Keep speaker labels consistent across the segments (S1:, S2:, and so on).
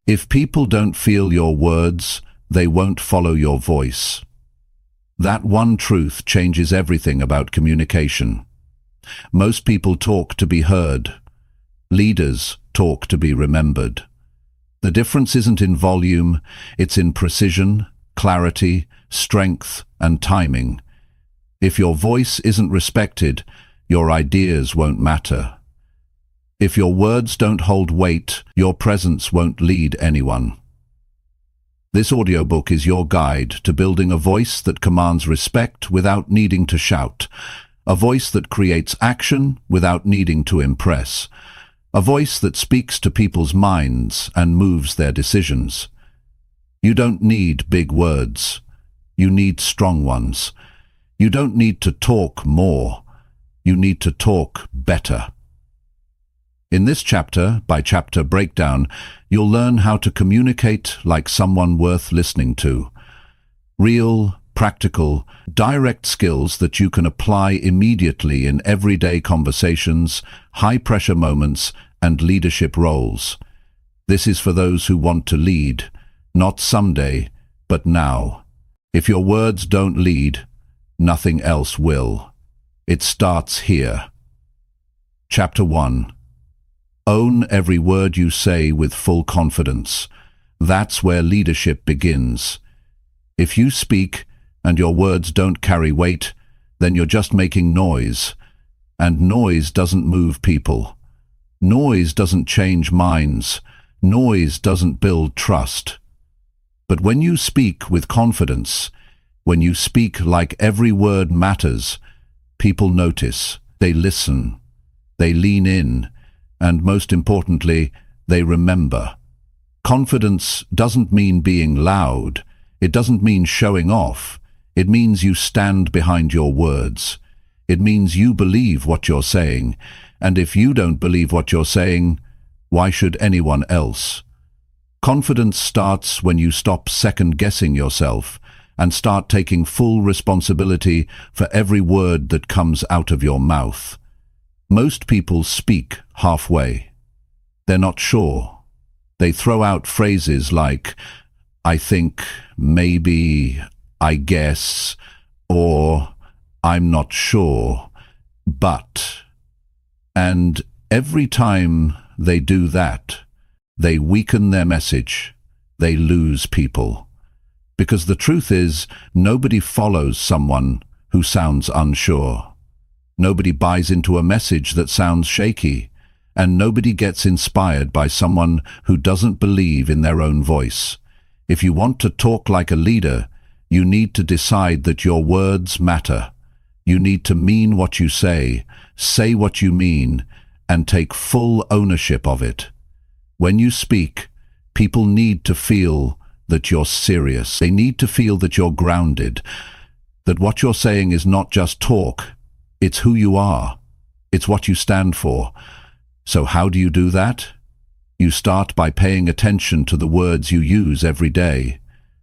S1: If people don't feel your words, they won't follow your voice. That one truth changes everything about communication. Most people talk to be heard. Leaders talk to be remembered. The difference isn't in volume, it's in precision, clarity, strength, and timing. If your voice isn't respected, your ideas won't matter. If your words don't hold weight, your presence won't lead anyone. This audiobook is your guide to building a voice that commands respect without needing to shout, a voice that creates action without needing to impress, a voice that speaks to people's minds and moves their decisions. You don't need big words. You need strong ones. You don't need to talk more. You need to talk better. In this chapter-by-chapter breakdown, you'll learn how to communicate like someone worth listening to. Real, practical, direct skills that you can apply immediately in everyday conversations, high-pressure moments, and leadership roles. This is for those who want to lead, not someday, but now. If your words don't lead, nothing else will. It starts here. Chapter 1. Own every word you say with full confidence. That's where leadership begins. If you speak and your words don't carry weight, then you're just making noise. And noise doesn't move people. Noise doesn't change minds. Noise doesn't build trust. But when you speak with confidence, when you speak like every word matters, people notice, they listen, they lean in, and most importantly, they remember. Confidence doesn't mean being loud. It doesn't mean showing off. It means you stand behind your words. It means you believe what you're saying. And if you don't believe what you're saying, why should anyone else? Confidence starts when you stop second-guessing yourself and start taking full responsibility for every word that comes out of your mouth. Most people speak halfway. They're not sure. They throw out phrases like, I think, maybe, I guess, or I'm not sure, but. And every time they do that, they weaken their message. They lose people. Because the truth is, nobody follows someone who sounds unsure. Nobody buys into a message that sounds shaky, and nobody gets inspired by someone who doesn't believe in their own voice. If you want to talk like a leader, you need to decide that your words matter. You need to mean what you say what you mean, and take full ownership of it. When you speak, people need to feel that you're serious. They need to feel that you're grounded, that what you're saying is not just talk. It's who you are. It's what you stand for. So how do you do that? You start by paying attention to the words you use every day.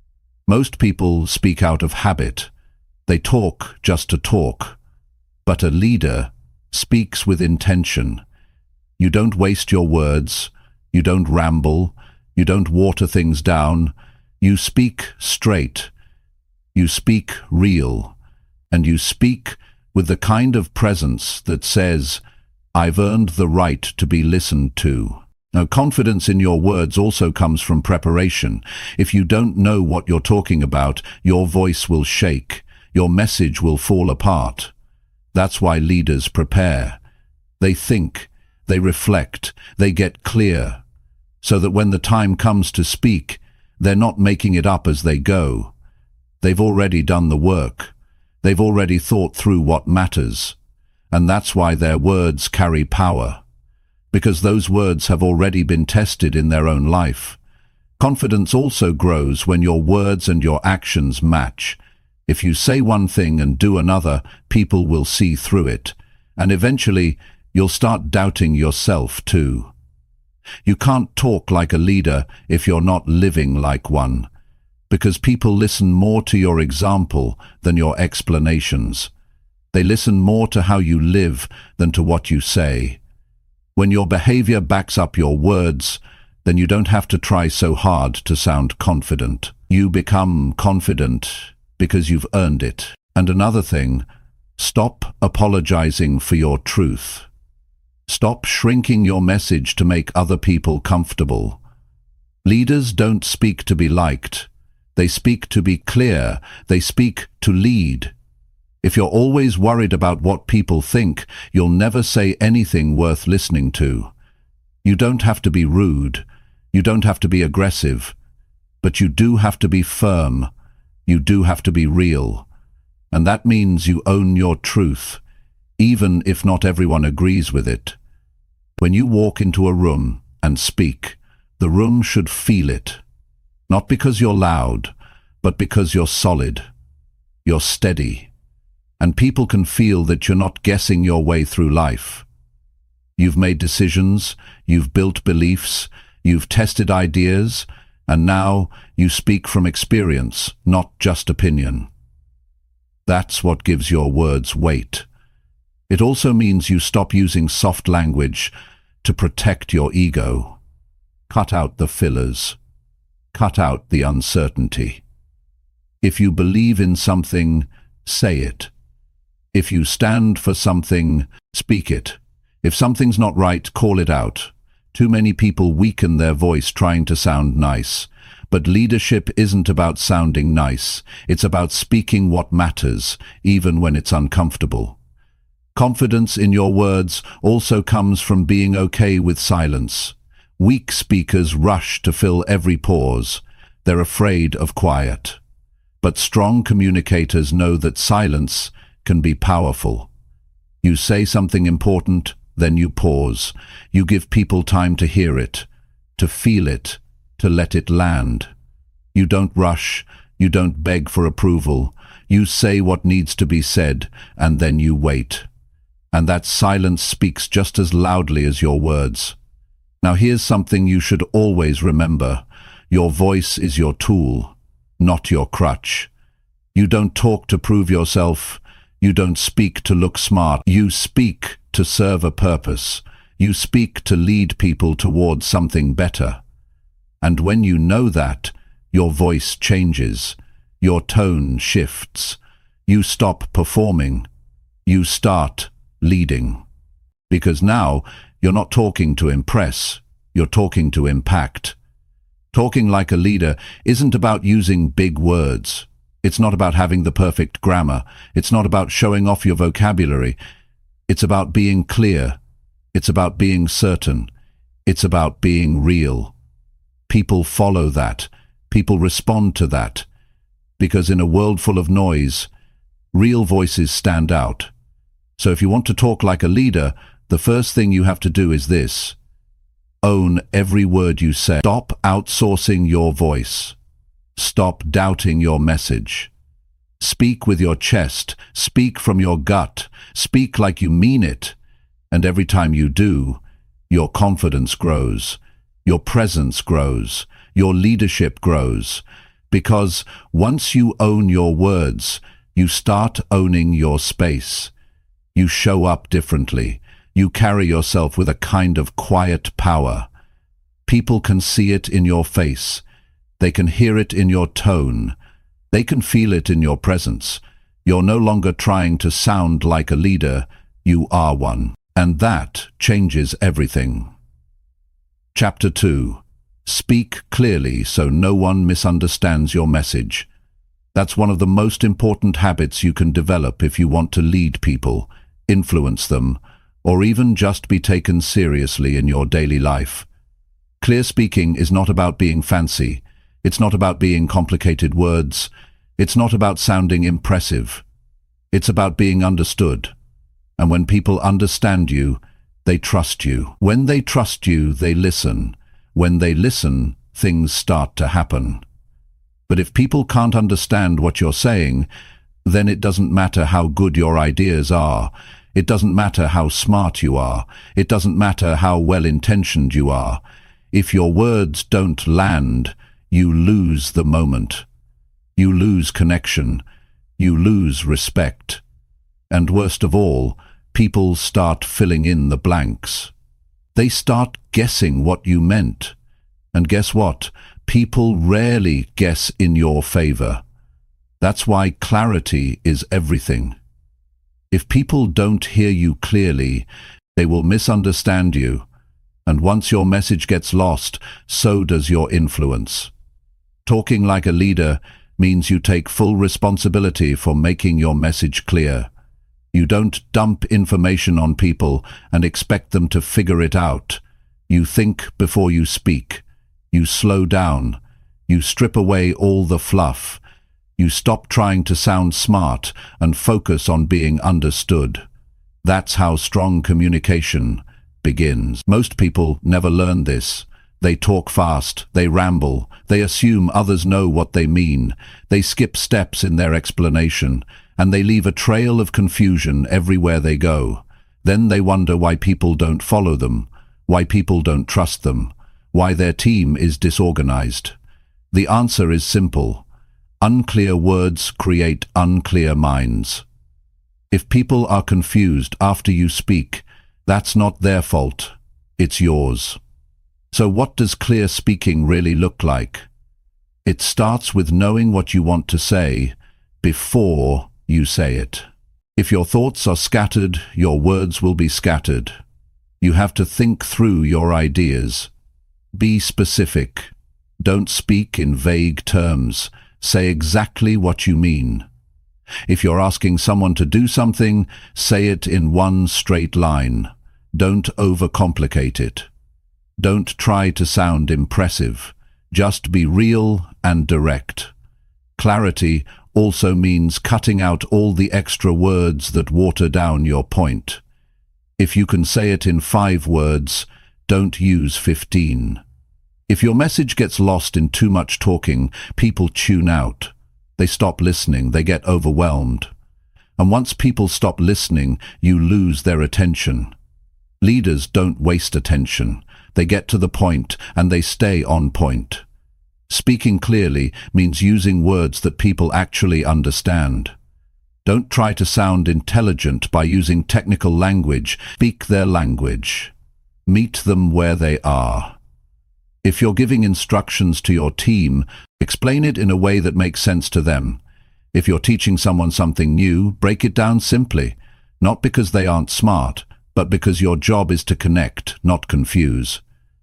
S1: Most people speak out of habit. They talk just to talk. But a leader speaks with intention. You don't waste your words. You don't ramble. You don't water things down. You speak straight. You speak real. And you speak with the kind of presence that says, I've earned the right to be listened to. Now, confidence in your words also comes from preparation. If you don't know what you're talking about, your voice will shake. Your message will fall apart. That's why leaders prepare. They think, they reflect, they get clear, so that when the time comes to speak, they're not making it up as they go. They've already done the work. They've already thought through what matters. And that's why their words carry power. Because those words have already been tested in their own life. Confidence also grows when your words and your actions match. If you say one thing and do another, people will see through it. And eventually, you'll start doubting yourself too. You can't talk like a leader if you're not living like one. Because people listen more to your example than your explanations. They listen more to how you live than to what you say. When your behavior backs up your words, then you don't have to try so hard to sound confident. You become confident because you've earned it. And another thing, stop apologizing for your truth. Stop shrinking your message to make other people comfortable. Leaders don't speak to be liked. They speak to be clear. They speak to lead. If you're always worried about what people think, you'll never say anything worth listening to. You don't have to be rude. You don't have to be aggressive. But you do have to be firm. You do have to be real. And that means you own your truth, even if not everyone agrees with it. When you walk into a room and speak, the room should feel it. Not because you're loud, but because you're solid. You're steady. And people can feel that you're not guessing your way through life. You've made decisions, you've built beliefs, you've tested ideas, and now you speak from experience, not just opinion. That's what gives your words weight. It also means you stop using soft language to protect your ego. Cut out the fillers. Cut out the uncertainty. If you believe in something, say it. If you stand for something, speak it. If something's not right, call it out. Too many people weaken their voice trying to sound nice. But leadership isn't about sounding nice. It's about speaking what matters, even when it's uncomfortable. Confidence in your words also comes from being okay with silence. Weak speakers rush to fill every pause. They're afraid of quiet. But strong communicators know that silence can be powerful. You say something important, then you pause. You give people time to hear it, to feel it, to let it land. You don't rush, you don't beg for approval. You say what needs to be said, and then you wait. And that silence speaks just as loudly as your words. Now here's something you should always remember. Your voice is your tool, not your crutch. You don't talk to prove yourself. You don't speak to look smart. You speak to serve a purpose. You speak to lead people towards something better. And when you know that, your voice changes. Your tone shifts. You stop performing. You start leading. Because now, you're not talking to impress. You're talking to impact. Talking like a leader isn't about using big words. It's not about having the perfect grammar. It's not about showing off your vocabulary. It's about being clear. It's about being certain. It's about being real. People follow that. People respond to that. Because in a world full of noise, real voices stand out. So if you want to talk like a leader, the first thing you have to do is this. Own every word you say. Stop outsourcing your voice. Stop doubting your message. Speak with your chest. Speak from your gut. Speak like you mean it. And every time you do, your confidence grows. Your presence grows. Your leadership grows. Because once you own your words, you start owning your space. You show up differently. You carry yourself with a kind of quiet power. People can see it in your face. They can hear it in your tone. They can feel it in your presence. You're no longer trying to sound like a leader. You are one. And that changes everything. Chapter 2. Speak clearly so no one misunderstands your message. That's one of the most important habits you can develop if you want to lead people, influence them, or even just be taken seriously in your daily life. Clear speaking is not about being fancy. It's not about being complicated words. It's not about sounding impressive. It's about being understood. And when people understand you, they trust you. When they trust you, they listen. When they listen, things start to happen. But if people can't understand what you're saying, then it doesn't matter how good your ideas are. It doesn't matter how smart you are. It doesn't matter how well-intentioned you are. If your words don't land, you lose the moment. You lose connection. You lose respect. And worst of all, people start filling in the blanks. They start guessing what you meant. And guess what? People rarely guess in your favor. That's why clarity is everything. If people don't hear you clearly, they will misunderstand you. And once your message gets lost, so does your influence. Talking like a leader means you take full responsibility for making your message clear. You don't dump information on people and expect them to figure it out. You think before you speak. You slow down. You strip away all the fluff. You stop trying to sound smart and focus on being understood. That's how strong communication begins. Most people never learn this. They talk fast, they ramble, they assume others know what they mean, they skip steps in their explanation, and they leave a trail of confusion everywhere they go. Then they wonder why people don't follow them, why people don't trust them, why their team is disorganized. The answer is simple. Unclear words create unclear minds. If people are confused after you speak, that's not their fault, it's yours. So what does clear speaking really look like? It starts with knowing what you want to say before you say it. If your thoughts are scattered, your words will be scattered. You have to think through your ideas. Be specific. Don't speak in vague terms. Say exactly what you mean. If you're asking someone to do something, say it in one straight line. Don't overcomplicate it. Don't try to sound impressive. Just be real and direct. Clarity also means cutting out all the extra words that water down your point. If you can say it in 5 words, don't use 15. If your message gets lost in too much talking, people tune out. They stop listening, they get overwhelmed. And once people stop listening, you lose their attention. Leaders don't waste attention. They get to the point and they stay on point. Speaking clearly means using words that people actually understand. Don't try to sound intelligent by using technical language. Speak their language. Meet them where they are. If you're giving instructions to your team, explain it in a way that makes sense to them. If you're teaching someone something new, break it down simply, not because they aren't smart, but because your job is to connect, not confuse.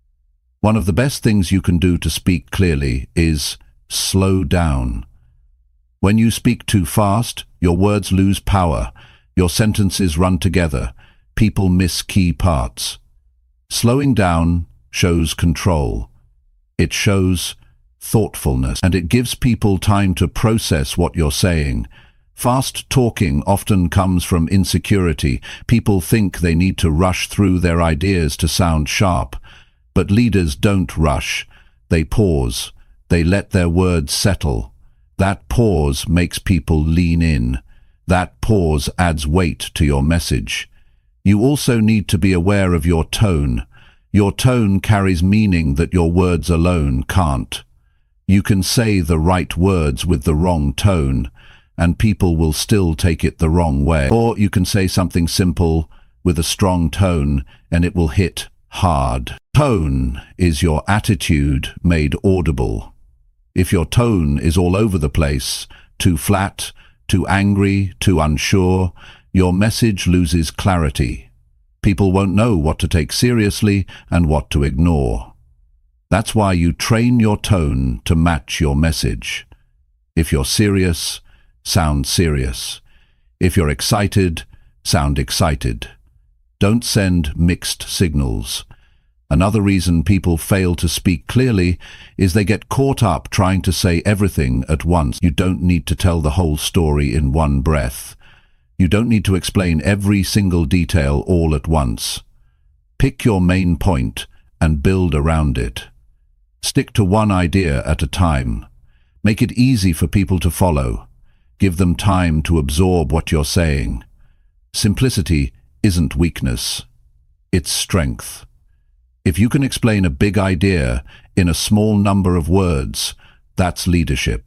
S1: One of the best things you can do to speak clearly is slow down. When you speak too fast, your words lose power, your sentences run together, people miss key parts. Slowing down shows control. It shows thoughtfulness, and it gives people time to process what you're saying. Fast talking often comes from insecurity. People think they need to rush through their ideas to sound sharp. But leaders don't rush. They pause. They let their words settle. That pause makes people lean in. That pause adds weight to your message. You also need to be aware of your tone. Your tone carries meaning that your words alone can't. You can say the right words with the wrong tone, and people will still take it the wrong way. Or you can say something simple with a strong tone, and it will hit hard. Tone is your attitude made audible. If your tone is all over the place, too flat, too angry, too unsure, your message loses clarity. People won't know what to take seriously and what to ignore. That's why you train your tone to match your message. If you're serious, sound serious. If you're excited, sound excited. Don't send mixed signals. Another reason people fail to speak clearly is they get caught up trying to say everything at once. You don't need to tell the whole story in one breath. You don't need to explain every single detail all at once. Pick your main point and build around it. Stick to one idea at a time. Make it easy for people to follow. Give them time to absorb what you're saying. Simplicity isn't weakness. It's strength. If you can explain a big idea in a small number of words, that's leadership.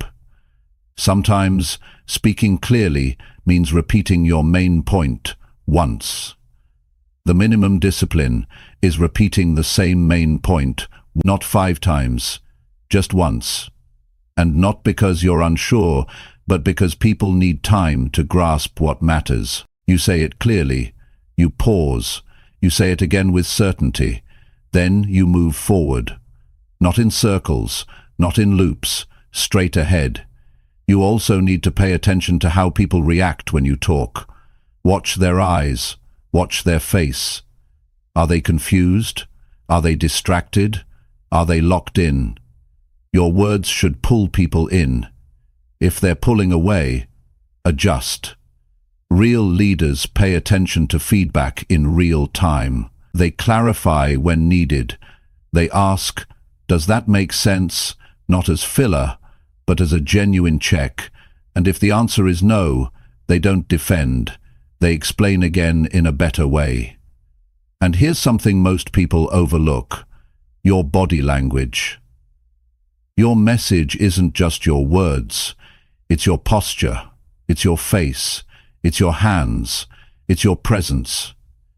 S1: Sometimes speaking clearly means repeating your main point once. The minimum discipline is repeating the same main point Not 5 times, just once. And not because you're unsure, but because people need time to grasp what matters. You say it clearly. You pause. You say it again with certainty. Then you move forward. Not in circles, not in loops, straight ahead. You also need to pay attention to how people react when you talk. Watch their eyes. Watch their face. Are they confused? Are they distracted? Are they locked in? Your words should pull people in. If they're pulling away, adjust. Real leaders pay attention to feedback in real time. They clarify when needed. They ask, does that make sense? Not as filler, but as a genuine check. And if the answer is no, they don't defend. They explain again in a better way. And here's something most people overlook: your body language. Your message isn't just your words. It's your posture. It's your face. It's your hands. It's your presence.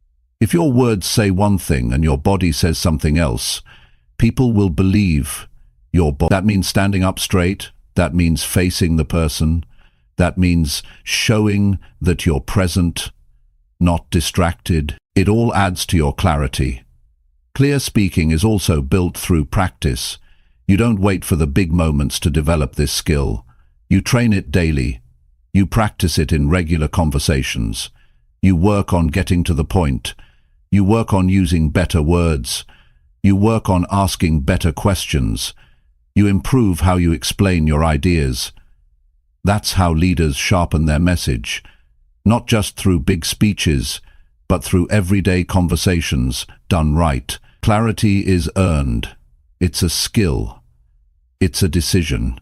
S1: If your words say one thing and your body says something else, people will believe your body. That means standing up straight. That means facing the person. That means showing that you're present, not distracted. It all adds to your clarity. Clear speaking is also built through practice. You don't wait for the big moments to develop this skill. You train it daily. You practice it in regular conversations. You work on getting to the point. You work on using better words. You work on asking better questions. You improve how you explain your ideas. That's how leaders sharpen their message, not just through big speeches, but through everyday conversations done right. Clarity is earned. It's a skill. It's a decision.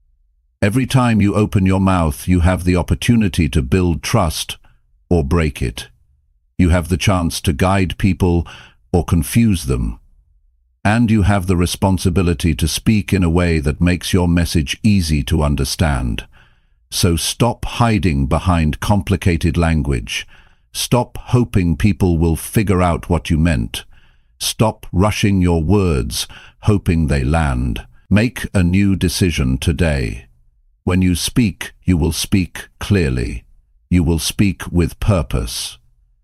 S1: Every time you open your mouth, you have the opportunity to build trust or break it. You have the chance to guide people or confuse them. And you have the responsibility to speak in a way that makes your message easy to understand. So stop hiding behind complicated language. Stop hoping people will figure out what you meant. Stop rushing your words, hoping they land. Make a new decision today. When you speak, you will speak clearly. You will speak with purpose.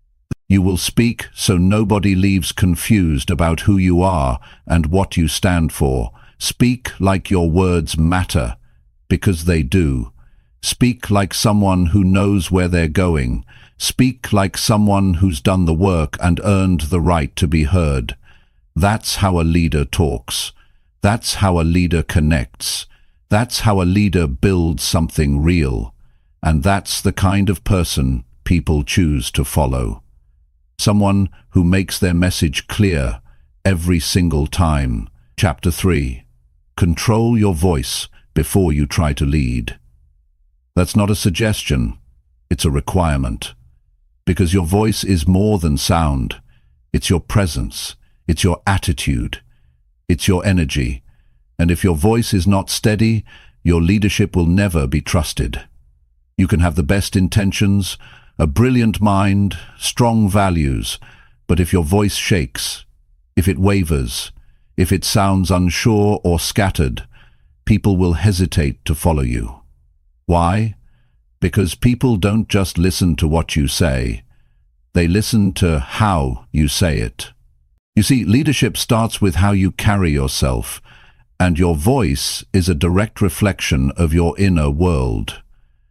S1: You will speak so nobody leaves confused about who you are and what you stand for. Speak like your words matter, because they do. Speak like someone who knows where they're going. Speak like someone who's done the work and earned the right to be heard. That's how a leader talks. That's how a leader connects. That's how a leader builds something real. And that's the kind of person people choose to follow. Someone who makes their message clear every single time. Chapter 3. Control your voice before you try to lead. That's not a suggestion, it's a requirement. Because your voice is more than sound. It's your presence. It's your attitude. It's your energy. And if your voice is not steady, your leadership will never be trusted. You can have the best intentions, a brilliant mind, strong values, but if your voice shakes, if it wavers, if it sounds unsure or scattered, people will hesitate to follow you. Why? Because people don't just listen to what you say, they listen to how you say it. You see, leadership starts with how you carry yourself, and your voice is a direct reflection of your inner world.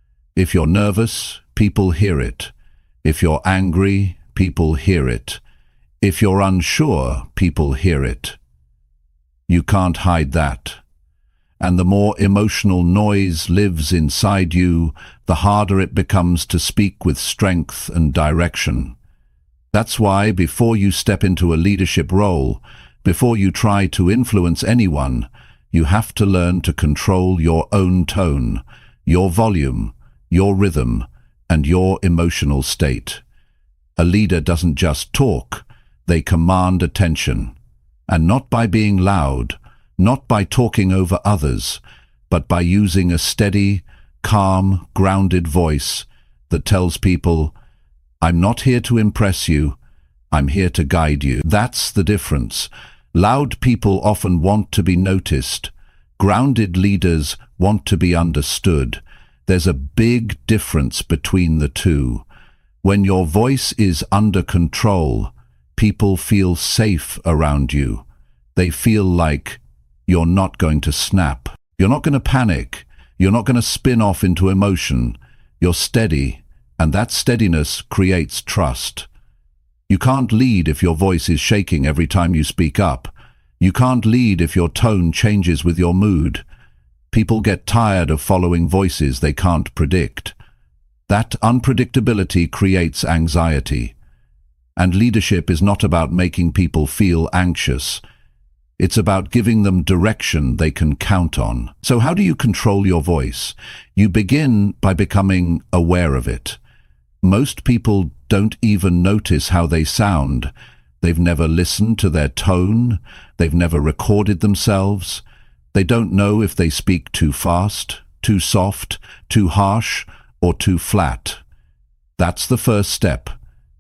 S1: If you're nervous, people hear it. If you're angry, people hear it. If you're unsure, people hear it. You can't hide that. And the more emotional noise lives inside you, the harder it becomes to speak with strength and direction. That's why before you step into a leadership role, before you try to influence anyone, you have to learn to control your own tone, your volume, your rhythm, and your emotional state. A leader doesn't just talk, they command attention. And not by being loud, not by talking over others, but by using a steady, calm, grounded voice that tells people, I'm not here to impress you, I'm here to guide you. That's the difference. Loud people often want to be noticed. Grounded leaders want to be understood. There's a big difference between the two. When your voice is under control, people feel safe around you. They feel like you're not going to snap. You're not going to panic. You're not going to spin off into emotion. You're steady, and that steadiness creates trust. You can't lead if your voice is shaking every time you speak up. You can't lead if your tone changes with your mood. People get tired of following voices they can't predict. That unpredictability creates anxiety. And leadership is not about making people feel anxious. It's about giving them direction they can count on. So how do you control your voice? You begin by becoming aware of it. Most people don't even notice how they sound. They've never listened to their tone. They've never recorded themselves. They don't know if they speak too fast, too soft, too harsh, or too flat. That's the first step.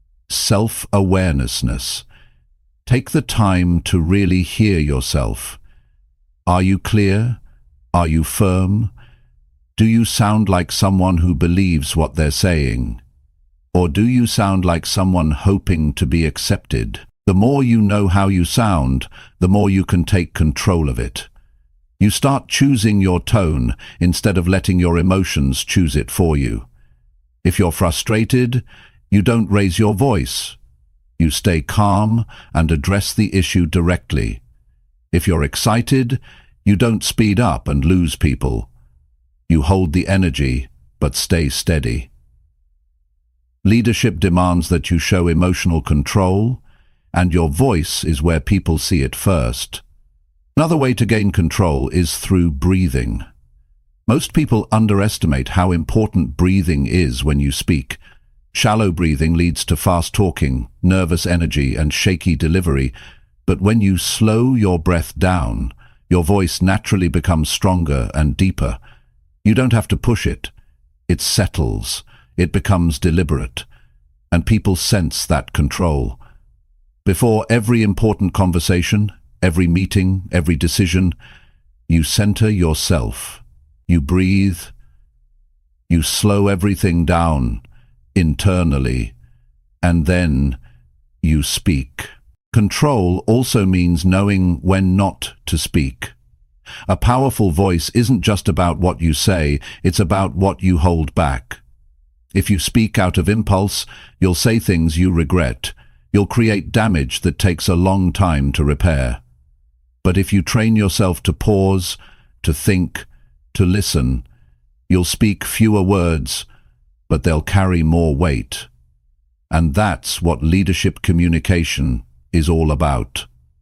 S1: Self-awareness. Take the time to really hear yourself. Are you clear? Are you firm? Do you sound like someone who believes what they're saying? Or do you sound like someone hoping to be accepted? The more you know how you sound, the more you can take control of it. You start choosing your tone instead of letting your emotions choose it for you. If you're frustrated, you don't raise your voice. You stay calm and address the issue directly. If you're excited, you don't speed up and lose people. You hold the energy, but stay steady. Leadership demands that you show emotional control, and your voice is where people see it first. Another way to gain control is through breathing. Most people underestimate how important breathing is when you speak. Shallow breathing leads to fast talking, nervous energy, and shaky delivery. But when you slow your breath down, your voice naturally becomes stronger and deeper. You don't have to push it. It settles. It becomes deliberate. And people sense that control. Before every important conversation, every meeting, every decision, you center yourself. You breathe. You slow everything down internally, and then you speak. Control also means knowing when not to speak. A powerful voice isn't just about what you say, it's about what you hold back. If you speak out of impulse, you'll say things you regret. You'll create damage that takes a long time to repair. But if you train yourself to pause, to think, to listen, you'll speak fewer words, but they'll carry more weight. And that's what leadership communication is all about.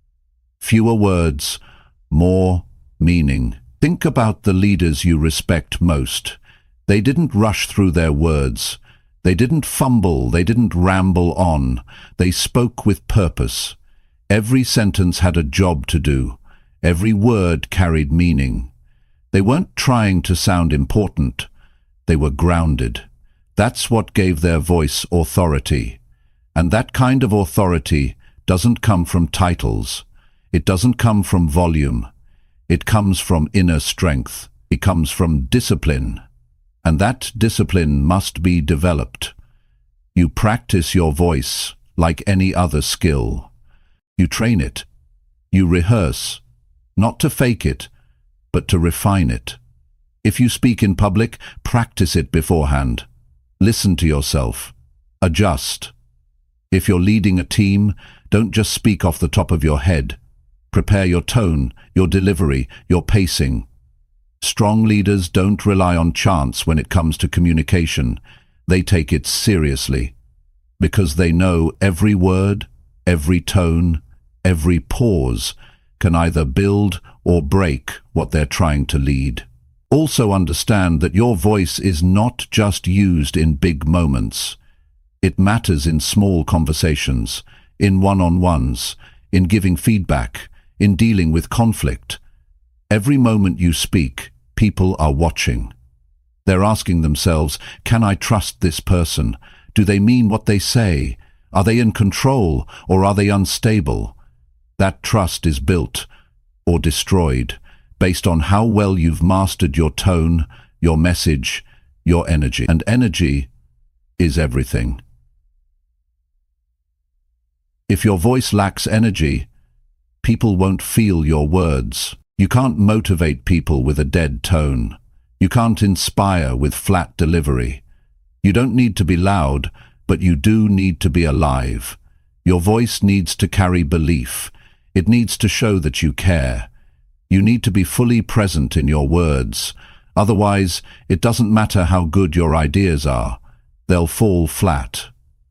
S1: Fewer words, more meaning. Think about the leaders you respect most. They didn't rush through their words. They didn't fumble. They didn't ramble on. They spoke with purpose. Every sentence had a job to do. Every word carried meaning. They weren't trying to sound important. They were grounded. That's what gave their voice authority. And that kind of authority doesn't come from titles. It doesn't come from volume. It comes from inner strength. It comes from discipline. And that discipline must be developed. You practice your voice like any other skill. You train it. You rehearse, not to fake it, but to refine it. If you speak in public, practice it beforehand. Listen to yourself. Adjust. If you're leading a team, don't just speak off the top of your head. Prepare your tone, your delivery, your pacing. Strong leaders don't rely on chance when it comes to communication. They take it seriously, because they know every word, every tone, every pause can either build or break what they're trying to lead. Also understand that your voice is not just used in big moments. It matters in small conversations, in one-on-ones, in giving feedback, in dealing with conflict. Every moment you speak, people are watching. They're asking themselves, can I trust this person? Do they mean what they say? Are they in control or are they unstable? That trust is built or destroyed based on how well you've mastered your tone, your message, your energy. And energy is everything. If your voice lacks energy, people won't feel your words. You can't motivate people with a dead tone. You can't inspire with flat delivery. You don't need to be loud, but you do need to be alive. Your voice needs to carry belief. It needs to show that you care. You need to be fully present in your words. Otherwise, it doesn't matter how good your ideas are. They'll fall flat.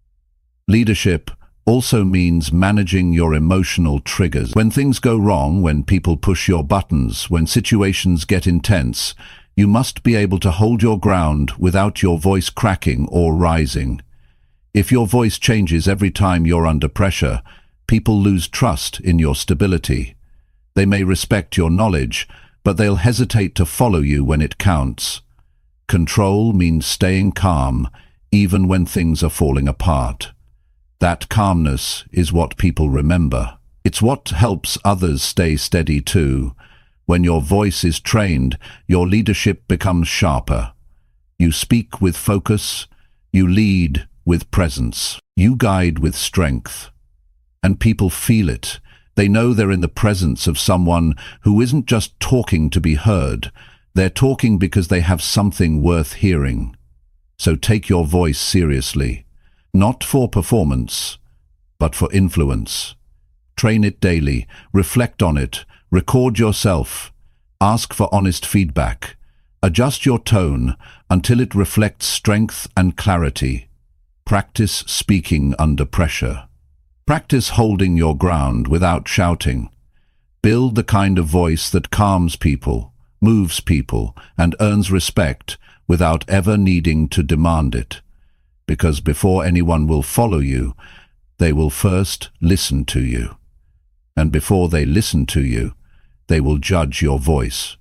S1: Leadership also means managing your emotional triggers. When things go wrong, when people push your buttons, when situations get intense, you must be able to hold your ground without your voice cracking or rising. If your voice changes every time you're under pressure, people lose trust in your stability. They may respect your knowledge, but they'll hesitate to follow you when it counts. Control means staying calm, even when things are falling apart. That calmness is what people remember. It's what helps others stay steady too. When your voice is trained, your leadership becomes sharper. You speak with focus, you lead with presence, you guide with strength. And people feel it. They know they're in the presence of someone who isn't just talking to be heard. They're talking because they have something worth hearing. So take your voice seriously. Not for performance, but for influence. Train it daily, reflect on it, record yourself, ask for honest feedback. Adjust your tone until it reflects strength and clarity. Practice speaking under pressure. Practice holding your ground without shouting. Build the kind of voice that calms people, moves people, and earns respect without ever needing to demand it. Because before anyone will follow you, they will first listen to you. And before they listen to you, they will judge your voice.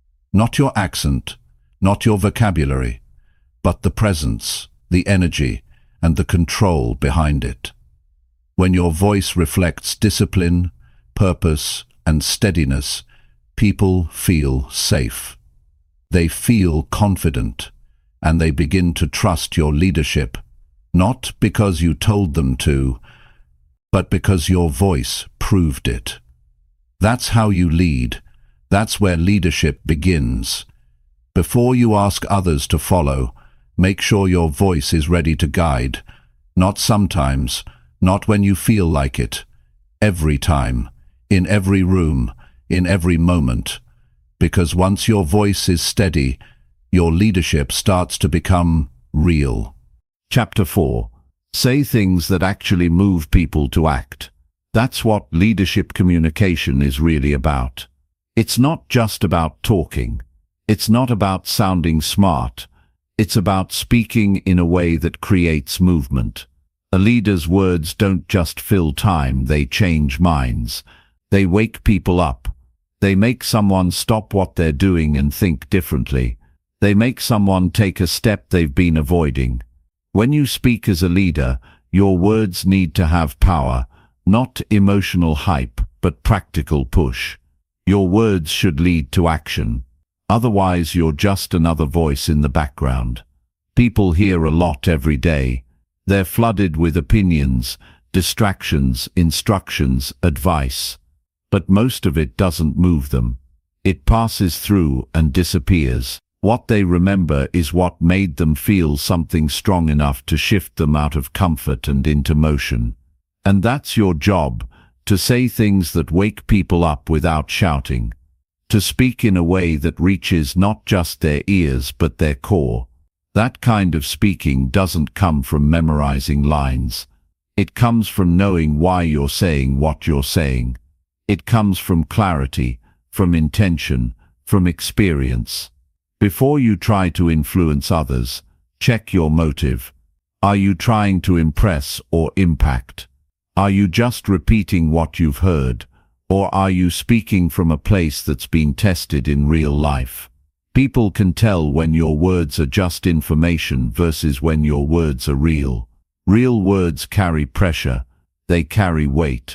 S1: Not your accent, not your vocabulary, but the presence, the energy, and the control behind it. When your voice reflects discipline, purpose, and steadiness, people feel safe. They feel confident. And they begin to trust your leadership, not because you told them to, but because your voice proved it. That's how you lead. That's where leadership begins. Before you ask others to follow, make sure your voice is ready to guide. Not sometimes, not when you feel like it. Every time, in every room, in every moment. Because once your voice is steady, your leadership starts to become real.
S2: Chapter 4. Say things that actually move people to act. That's what leadership communication is really about. It's not just about talking. It's not about sounding smart. It's about speaking in a way that creates movement. A leader's words don't just fill time, they change minds. They wake people up. They make someone stop what they're doing and think differently. They make someone take a step they've been avoiding. When you speak as a leader, your words need to have power, not emotional hype, but practical push. Your words should lead to action. Otherwise, you're just another voice in the background. People hear a lot every day. They're flooded with opinions, distractions, instructions, advice. But most of it doesn't move them. It passes through and disappears. What they remember is what made them feel something strong enough to shift them out of comfort and into motion. And that's your job, to say things that wake people up without shouting. To speak in a way that reaches not just their ears but their core. That kind of speaking doesn't come from memorizing lines. It comes from knowing why you're saying what you're saying. It comes from clarity, from intention, from experience. Before you try to influence others, check your motive. Are you trying to impress or impact? Are you just repeating what you've heard, or are you speaking from a place that's been tested in real life? People can tell when your words are just information versus when your words are real. Real words carry pressure, they carry weight,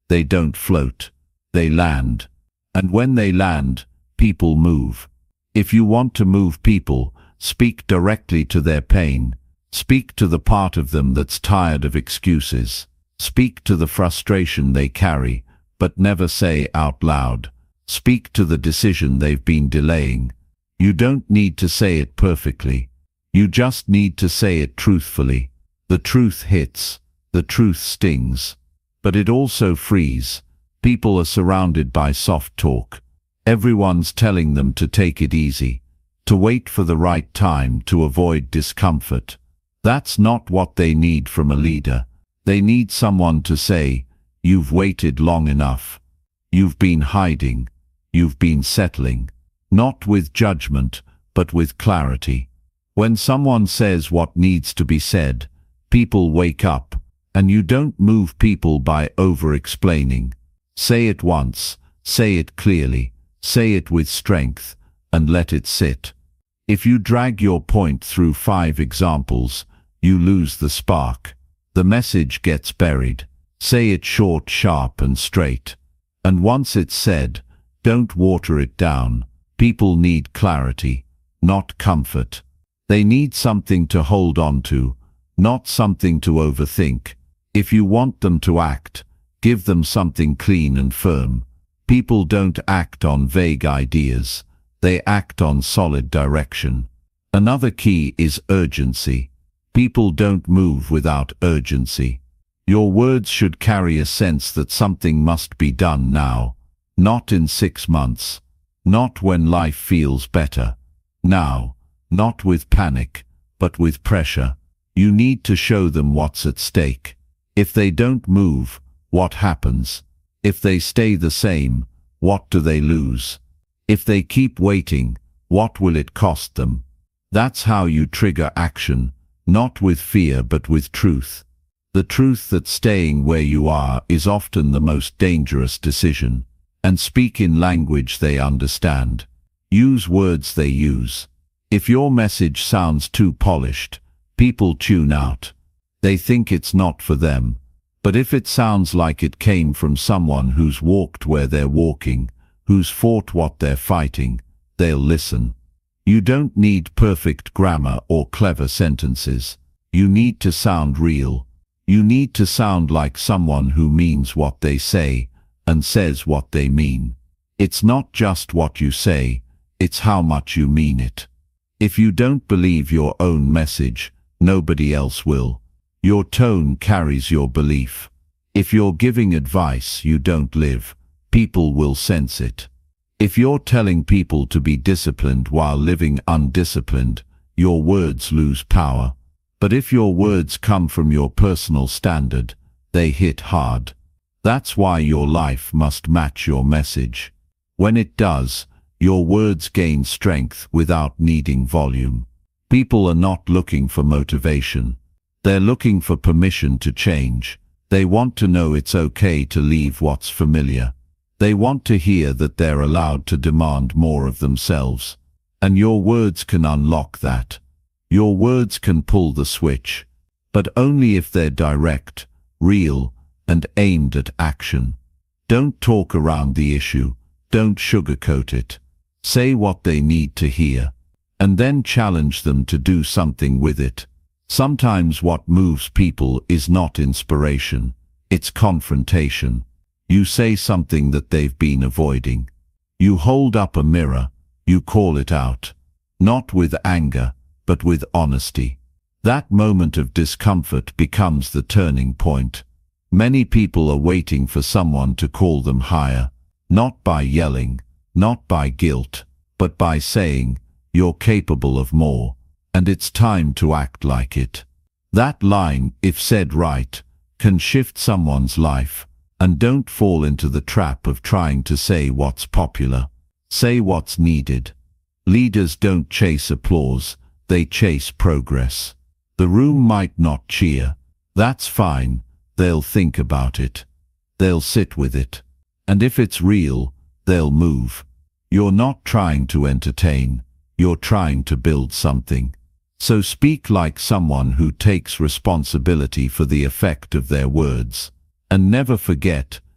S2: They don't float. They land. And when they land, people move. If you want to move people, speak directly to their pain. Speak to the part of them that's tired of excuses. Speak to the frustration they carry, but never say out loud. Speak to the decision they've been delaying. You don't need to say it perfectly. You just need to say it truthfully. The truth hits. The truth stings. But it also frees. People are surrounded by soft talk. Everyone's telling them to take it easy, to wait for the right time, to avoid discomfort. That's not what they need from a leader. They need someone to say, "You've waited long enough. You've been hiding. You've been settling." Not with judgment, but with clarity. When someone says what needs to be said, people wake up, and you don't move people by over-explaining. Say it once, say it clearly, say it with strength, and let it sit. If you drag your point through 5 examples, you lose the spark. The message gets buried. Say it short, sharp, and straight. And once it's said, don't water it down. People need clarity, not comfort. They need something to hold on to, not something to overthink. If you want them to act, give them something clean and firm. People don't act on vague ideas. They act on solid direction. Another key is urgency. People don't move without urgency. Your words should carry a sense that something must be done now, not in 6 months, not when life feels better. Now, not with panic, but with pressure. You need to show them what's at stake. If they don't move, what happens? If they stay the same, what do they lose? If they keep waiting, what will it cost them? That's how you trigger action, not with fear but with truth. The truth that staying where you are is often the most dangerous decision. And speak in language they understand. Use words they use. If your message sounds too polished, people tune out. They think it's not for them. But if it sounds like it came from someone who's walked where they're walking, who's fought what they're fighting, they'll listen. You don't need perfect grammar or clever sentences. You need to sound real. You need to sound like someone who means what they say and says what they mean. It's not just what you say, it's how much you mean it. If you don't believe your own message, nobody else will. Your tone carries your belief. If you're giving advice you don't live, people will sense it. If you're telling people to be disciplined while living undisciplined, your words lose power. But if your words come from your personal standard, they hit hard. That's why your life must match your message. When it does, your words gain strength without needing volume. People are not looking for motivation. They're looking for permission to change. They want to know it's okay to leave what's familiar. They want to hear that they're allowed to demand more of themselves. And your words can unlock that. Your words can pull the switch, but only if they're direct, real, and aimed at action. Don't talk around the issue. Don't sugarcoat it. Say what they need to hear, and then challenge them to do something with it. Sometimes what moves people is not inspiration, it's confrontation. You say something that they've been avoiding. You hold up a mirror, you call it out. Not with anger, but with honesty. That moment of discomfort becomes the turning point. Many people are waiting for someone to call them higher, not by yelling, not by guilt, but by saying, "You're capable of more, and it's time to act like it." That line, if said right, can shift someone's life. And don't fall into the trap of trying to say what's popular. Say what's needed. Leaders don't chase applause, they chase progress. The room might not cheer. That's fine. They'll think about it. They'll sit with it. And if it's real, they'll move. You're not trying to entertain. You're trying to build something. So speak like someone who takes responsibility for the effect of their words. And never forget,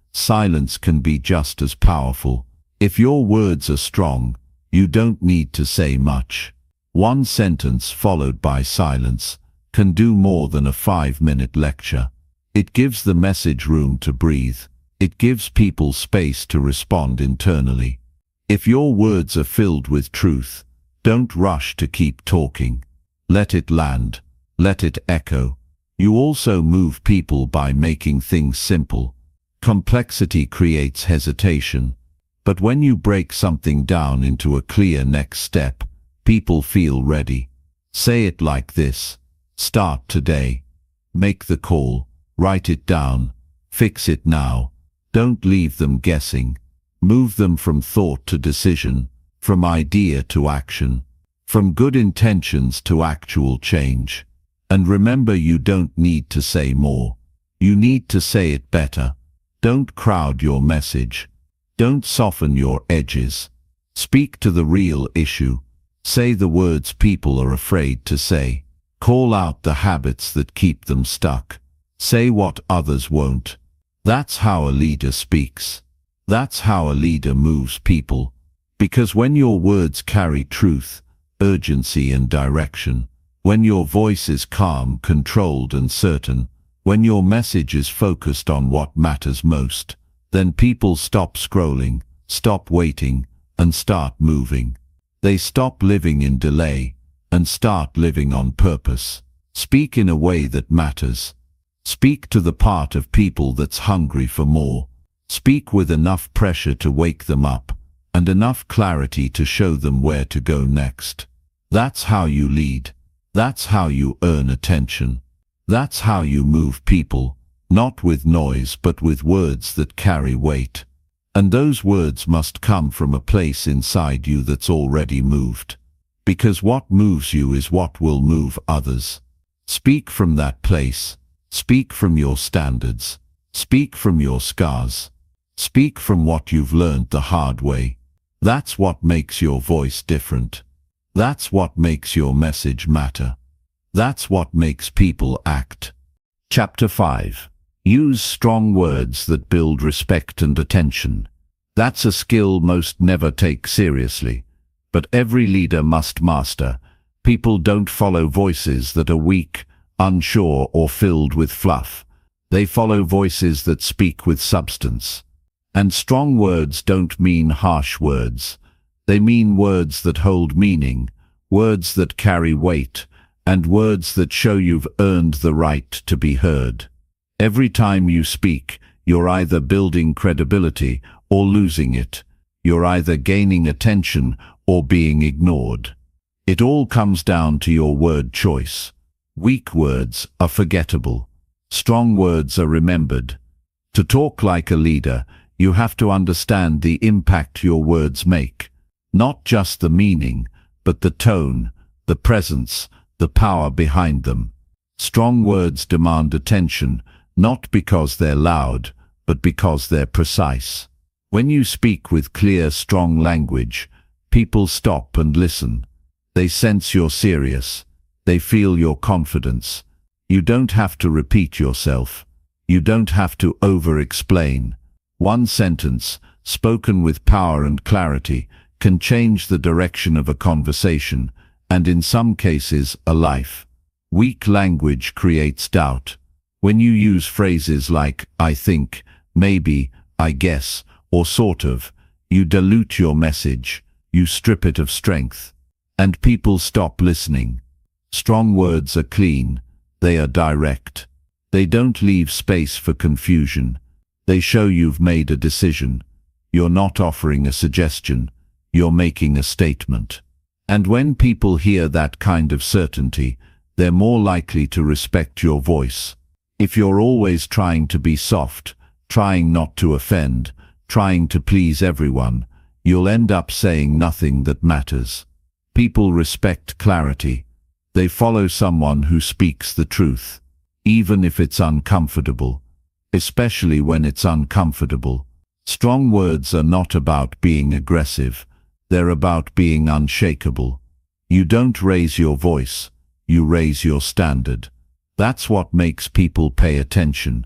S2: silence can be just as powerful. If your words are strong, you don't need to say much. One sentence followed by silence can do more than a 5-minute lecture. It gives the message room to breathe. It gives people space to respond internally. If your words are filled with truth, don't rush to keep talking. Let it land. Let it echo. You also move people by making things simple. Complexity creates hesitation. But when you break something down into a clear next step, people feel ready. Say it like this. Start today. Make the call. Write it down. Fix it now. Don't leave them guessing. Move them from thought to decision, from idea to action, from good intentions to actual change. And remember, you don't need to say more. You need to say it better. Don't crowd your message. Don't soften your edges. Speak to the real issue. Say the words people are afraid to say. Call out the habits that keep them stuck. Say what others won't. That's how a leader speaks. That's how a leader moves people. Because when your words carry truth, urgency and direction, when your voice is calm, controlled and certain, when your message is focused on what matters most, then people stop scrolling, stop waiting, and start moving. They stop living in delay and start living on purpose. Speak in a way that matters. Speak to the part of people that's hungry for more. Speak with enough pressure to wake them up and enough clarity to show them where to go next. That's how you lead. That's how you earn attention. That's how you move people, not with noise but with words that carry weight. And those words must come from a place inside you that's already moved. Because what moves you is what will move others. Speak from that place. Speak from your standards. Speak from your scars. Speak from what you've learned the hard way. That's what makes your voice different. That's what makes your message matter. That's what makes people act. Chapter 5. Use strong words that build respect and attention. That's a skill most never take seriously, but every leader must master. People don't follow voices that are weak, unsure, or filled with fluff. They follow voices that speak with substance. And strong words don't mean harsh words. They mean words that hold meaning, words that carry weight, and words that show you've earned the right to be heard. Every time you speak, you're either building credibility or losing it. You're either gaining attention or being ignored. It all comes down to your word choice. Weak words are forgettable. Strong words are remembered. To talk like a leader, you have to understand the impact your words make. Not just the meaning, but the tone, the presence, the power behind them. Strong words demand attention, not because they're loud, but because they're precise. When you speak with clear, strong language, people stop and listen. They sense you're serious. They feel your confidence. You don't have to repeat yourself. You don't have to over-explain. One sentence, spoken with power and clarity, can change the direction of a conversation, and in some cases, a life. Weak language creates doubt. When you use phrases like, I think, maybe, I guess, or sort of, you dilute your message, you strip it of strength, and people stop listening. Strong words are clean, they are direct. They don't leave space for confusion. They show you've made a decision. You're not offering a suggestion, you're making a statement. And when people hear that kind of certainty, they're more likely to respect your voice. If you're always trying to be soft, trying not to offend, trying to please everyone, you'll end up saying nothing that matters. People respect clarity. They follow someone who speaks the truth, even if it's uncomfortable, especially when it's uncomfortable. Strong words are not about being aggressive. They're about being unshakable. You don't raise your voice, you raise your standard. That's what makes people pay attention.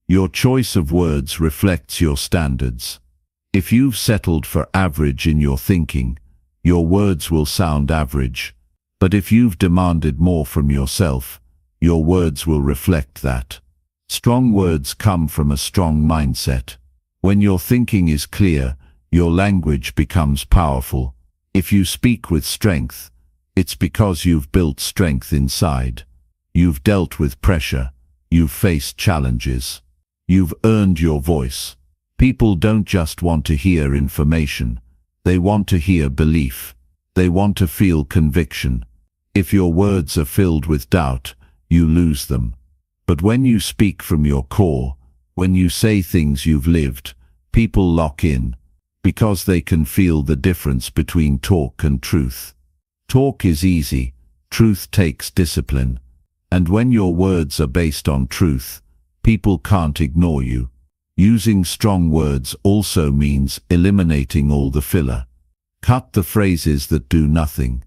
S2: Your choice of words reflects your standards. If you've settled for average in your thinking, your words will sound average. But if you've demanded more from yourself, your words will reflect that. Strong words come from a strong mindset. When your thinking is clear, your language becomes powerful. If you speak with strength, it's because you've built strength inside. You've dealt with pressure. You've faced challenges. You've earned your voice. People don't just want to hear information. They want to hear belief. They want to feel conviction. If your words are filled with doubt, you lose them. But when you speak from your core, when you say things you've lived, people lock in, because they can feel the difference between talk and truth. Talk is easy, truth takes discipline. And when your words are based on truth, people can't ignore you. Using strong words also means eliminating all the filler. Cut the phrases that do nothing.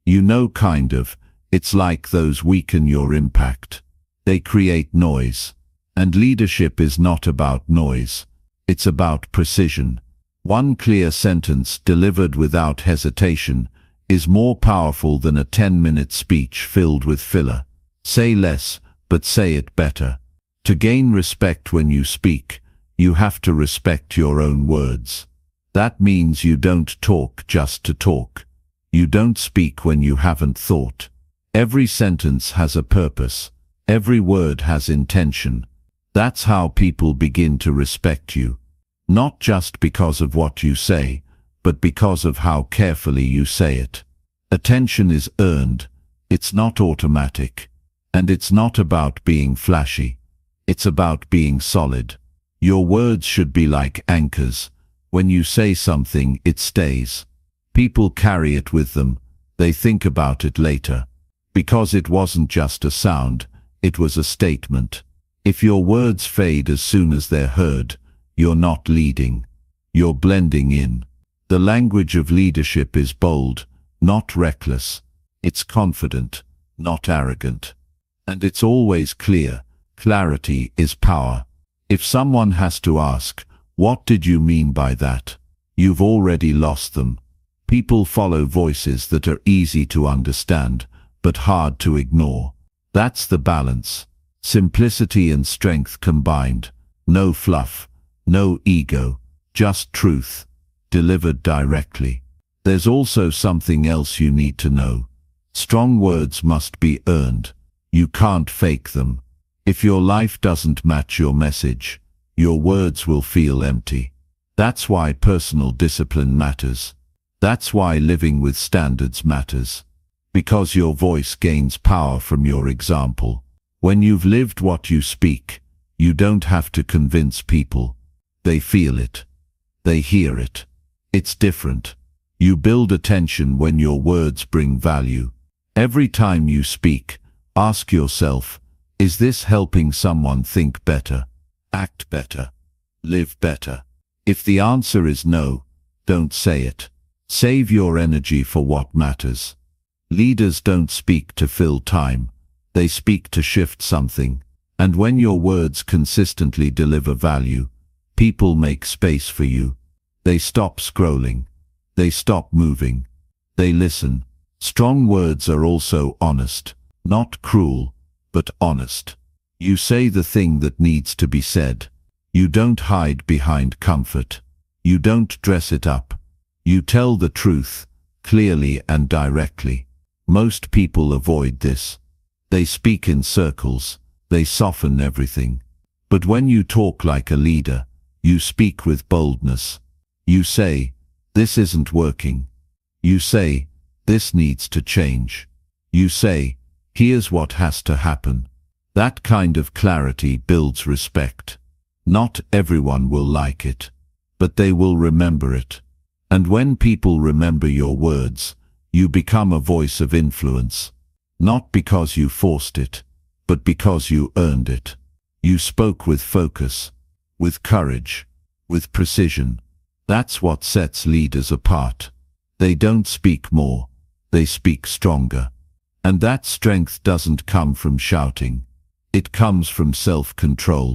S2: Kind of, it's like those weaken your impact. They create noise. And leadership is not about noise. It's about precision. One clear sentence delivered without hesitation is more powerful than a 10-minute speech filled with filler. Say less, but say it better. To gain respect when you speak, you have to respect your own words. That means you don't talk just to talk. You don't speak when you haven't thought. Every sentence has a purpose. Every word has intention. That's how people begin to respect you. Not just because of what you say, but because of how carefully you say it. Attention is earned. It's not automatic. And it's not about being flashy. It's about being solid. Your words should be like anchors. When you say something, it stays. People carry it with them. They think about it later. Because it wasn't just a sound, it was a statement. If your words fade as soon as they're heard, you're not leading. You're blending in. The language of leadership is bold, not reckless. It's confident, not arrogant. And it's always clear. Clarity is power. If someone has to ask, "What did you mean by that?" you've already lost them. People follow voices that are easy to understand, but hard to ignore. That's the balance. Simplicity and strength combined. No fluff, no ego, just truth, delivered directly. There's also something else you need to know. Strong words must be earned. You can't fake them. If your life doesn't match your message, your words will feel empty. That's why personal discipline matters. That's why living with standards matters. Because your voice gains power from your example. When you've lived what you speak, you don't have to convince people. They feel it. They hear it. It's different. You build attention when your words bring value. Every time you speak, ask yourself, is this helping someone think better, act better, live better? If the answer is no, don't say it. Save your energy for what matters. Leaders don't speak to fill time. They speak to shift something. And when your words consistently deliver value, people make space for you. They stop scrolling. They stop moving. They listen. Strong words are also honest. Not cruel, but honest. You say the thing that needs to be said. You don't hide behind comfort. You don't dress it up. You tell the truth, clearly and directly. Most people avoid this. They speak in circles. They soften everything. But when you talk like a leader, you speak with boldness. You say, "This isn't working." You say, "This needs to change." You say, "Here's what has to happen." That kind of clarity builds respect. Not everyone will like it, but they will remember it. And when people remember your words, you become a voice of influence. Not because you forced it, but because you earned it. You spoke with focus, with courage, with precision. That's what sets leaders apart. They don't speak more, they speak stronger. And that strength doesn't come from shouting. It comes from self-control,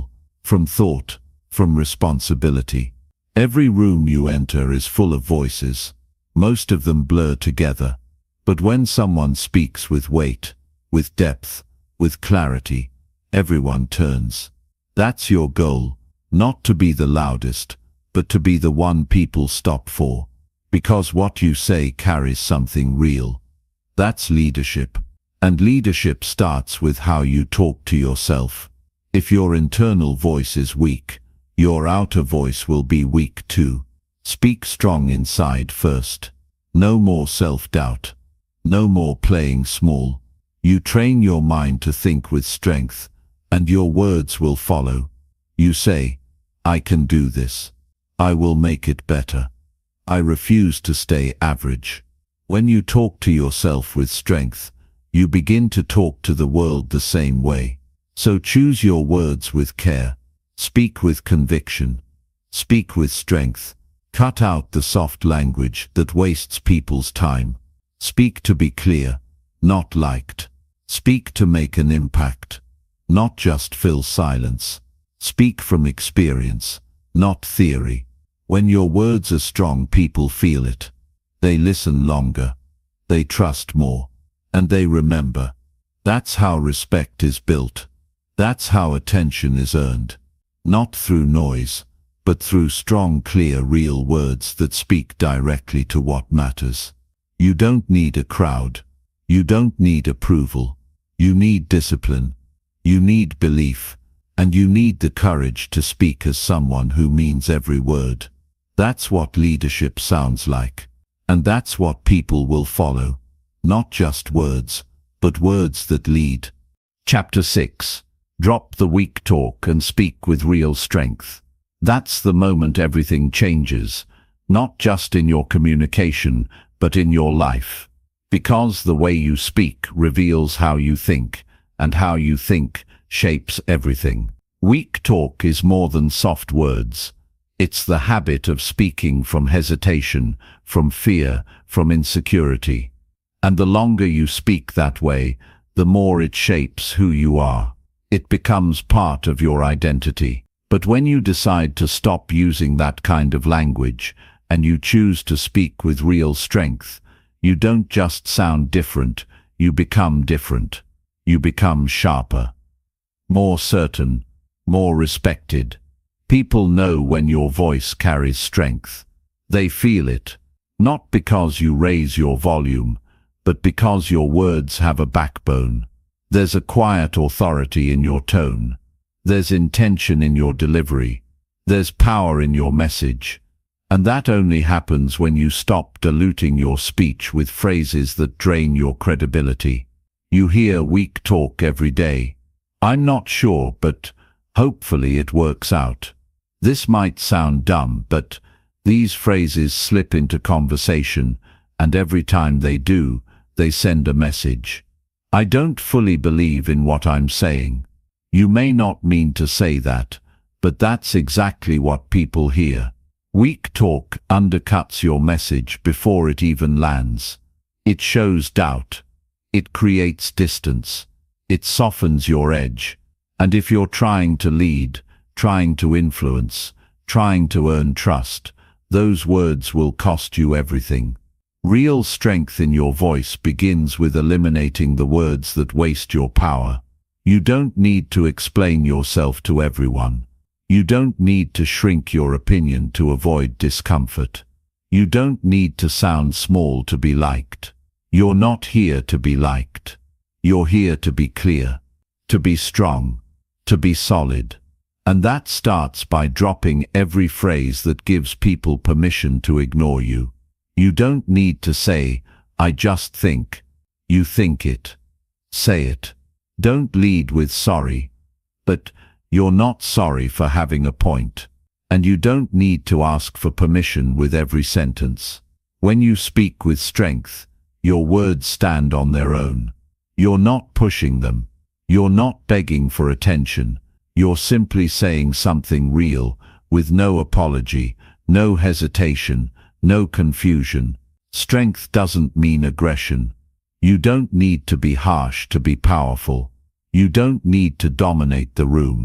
S2: from thought, from responsibility. Every room you enter is full of voices. Most of them blur together. But when someone speaks with weight, with depth, with clarity, everyone turns. That's your goal, not to be the loudest, but to be the one people stop for. Because what you say carries something real. That's leadership. And leadership starts with how you talk to yourself. If your internal voice is weak, your outer voice will be weak too. Speak strong inside first. No more self-doubt. No more playing small. You train your mind to think with strength, and your words will follow. You say, I can do this. I will make it better. I refuse to stay average. When you talk to yourself with strength, you begin to talk to the world the same way. So choose your words with care. Speak with conviction. Speak with strength. Cut out the soft language that wastes people's time. Speak to be clear, not liked. Speak to make an impact, not just fill silence. Speak from experience, not theory. When your words are strong, people feel it. They listen longer. They trust more. And they remember. That's how respect is built. That's how attention is earned. Not through noise, but through strong, clear, real words that speak directly to what matters. You don't need a crowd. You don't need approval. You need discipline. You need belief. And you need the courage to speak as someone who means every word. That's what leadership sounds like. And that's what people will follow. Not just words, but words that lead. Chapter 6. Drop the weak talk and speak with real strength. That's the moment everything changes, not just in your communication, but in your life. Because the way you speak reveals how you think, and how you think shapes everything. Weak talk is more than soft words. It's the habit of speaking from hesitation, from fear, from insecurity. And the longer you speak that way, the more it shapes who you are. It becomes part of your identity. But when you decide to stop using that kind of language, and you choose to speak with real strength, you don't just sound different, you become different. You become sharper, more certain, more respected. People know when your voice carries strength. They feel it, not because you raise your volume, but because your words have a backbone. There's a quiet authority in your tone. There's intention in your delivery. There's power in your message. And that only happens when you stop diluting your speech with phrases that drain your credibility. You hear weak talk every day. I'm not sure, but hopefully it works out. This might sound dumb, but these phrases slip into conversation, and every time they do, they send a message. I don't fully believe in what I'm saying. You may not mean to say that, but that's exactly what people hear. Weak talk undercuts your message before it even lands. It shows doubt. It creates distance. It softens your edge. And if you're trying to lead, trying to influence, trying to earn trust, those words will cost you everything. Real strength in your voice begins with eliminating the words that waste your power. You don't need to explain yourself to everyone. You don't need to shrink your opinion to avoid discomfort. You don't need to sound small to be liked. You're not here to be liked. You're here to be clear, to be strong, to be solid. And that starts by dropping every phrase that gives people permission to ignore you. You don't need to say, I just think. You think it. Say it. Don't lead with sorry. But you're not sorry for having a point. And you don't need to ask for permission with every sentence. When you speak with strength, your words stand on their own. You're not pushing them. You're not begging for attention. You're simply saying something real, with no apology, no hesitation, no confusion. Strength doesn't mean aggression. You don't need to be harsh to be powerful. You don't need to dominate the room.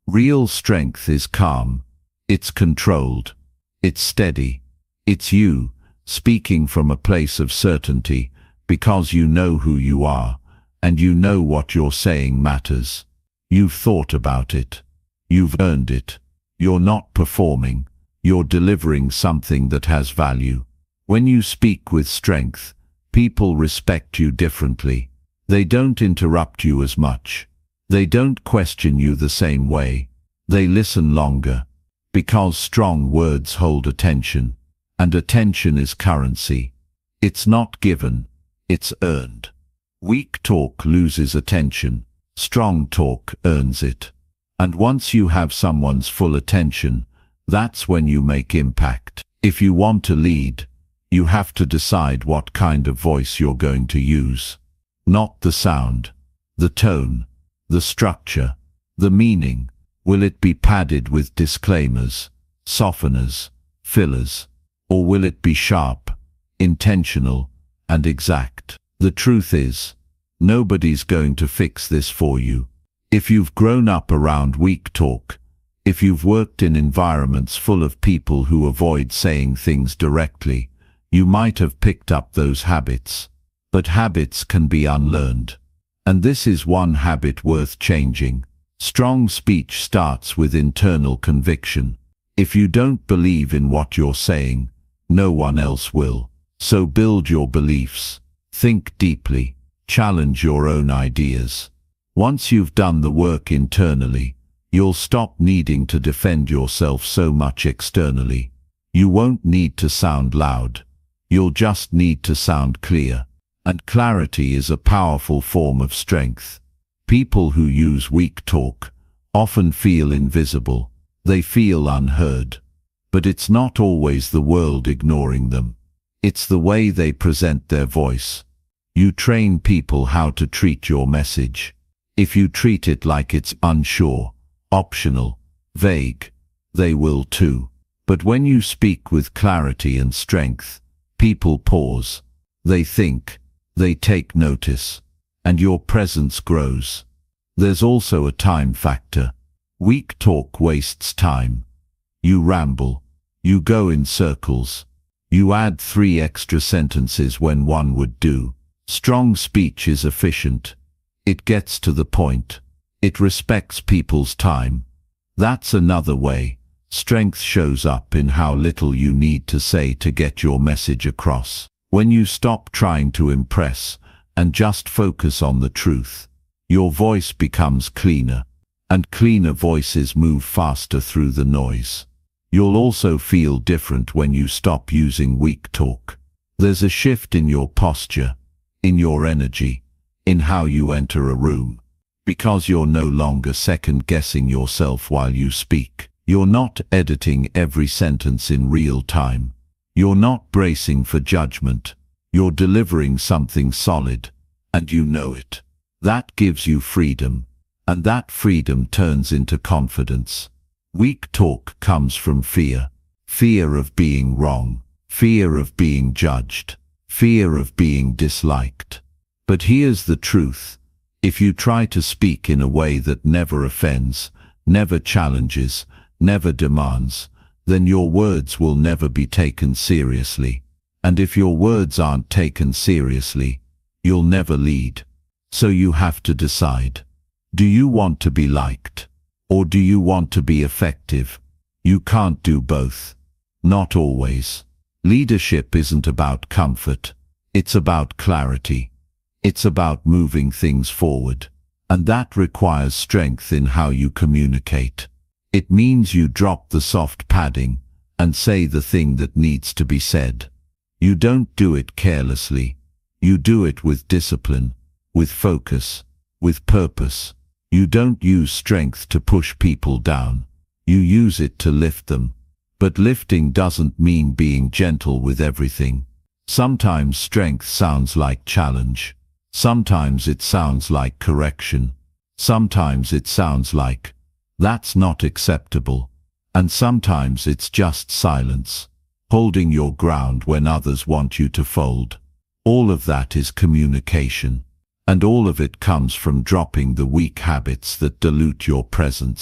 S2: Real strength is calm. It's controlled. It's steady. It's you, speaking from a place of certainty, because you know who you are, and you know what you're saying matters. You've thought about it. You've earned it. You're not performing. You're delivering something that has value. When you speak with strength, people respect you differently. They don't interrupt you as much. They don't question you the same way. They listen longer. Because strong words hold attention, and attention is currency. It's not given, it's earned. Weak talk loses attention. Strong talk earns it. And once you have someone's full attention, that's when you make impact. If you want to lead, you have to decide what kind of voice you're going to use. Not the sound, the tone, the structure, the meaning. Will it be padded with disclaimers, softeners, fillers, or will it be sharp, intentional, and exact? The truth is, nobody's going to fix this for you. If you've grown up around weak talk, if you've worked in environments full of people who avoid saying things directly, you might have picked up those habits. But habits can be unlearned. And this is one habit worth changing. Strong speech starts with internal conviction. If you don't believe in what you're saying, no one else will. So build your beliefs. Think deeply. Challenge your own ideas. Once you've done the work internally, you'll stop needing to defend yourself so much externally. You won't need to sound loud. You'll just need to sound clear. And clarity is a powerful form of strength. People who use weak talk often feel invisible. They feel unheard. But it's not always the world ignoring them. It's the way they present their voice. You train people how to treat your message. If you treat it like it's unsure, optional, vague, they will too. But when you speak with clarity and strength, people pause. They think. They take notice. And your presence grows. There's also a time factor. Weak talk wastes time. You ramble. You go in circles. You add 3 extra sentences when one would do. Strong speech is efficient. It gets to the point. It respects people's time. That's another way. Strength shows up in how little you need to say to get your message across. When you stop trying to impress and just focus on the truth, your voice becomes cleaner, and cleaner voices move faster through the noise. You'll also feel different when you stop using weak talk. There's a shift in your posture, in your energy, in how you enter a room. Because you're no longer second-guessing yourself while you speak. You're not editing every sentence in real time. You're not bracing for judgment. You're delivering something solid, and you know it. That gives you freedom, and that freedom turns into confidence. Weak talk comes from fear. Fear of being wrong. Fear of being judged. Fear of being disliked. But here's the truth. If you try to speak in a way that never offends, never challenges, never demands, then your words will never be taken seriously. And if your words aren't taken seriously, you'll never lead. So you have to decide. Do you want to be liked? Or do you want to be effective? You can't do both. Not always. Leadership isn't about comfort. It's about clarity. It's about moving things forward. And that requires strength in how you communicate. It means you drop the soft padding and say the thing that needs to be said. You don't do it carelessly. You do it with discipline, with focus, with purpose. You don't use strength to push people down. You use it to lift them. But lifting doesn't mean being gentle with everything. Sometimes strength sounds like challenge. Sometimes it sounds like correction. Sometimes it sounds like, "That's not acceptable." And sometimes it's just silence, holding your ground when others want you to fold. All of that is communication. And all of it comes from dropping the weak habits that dilute your presence.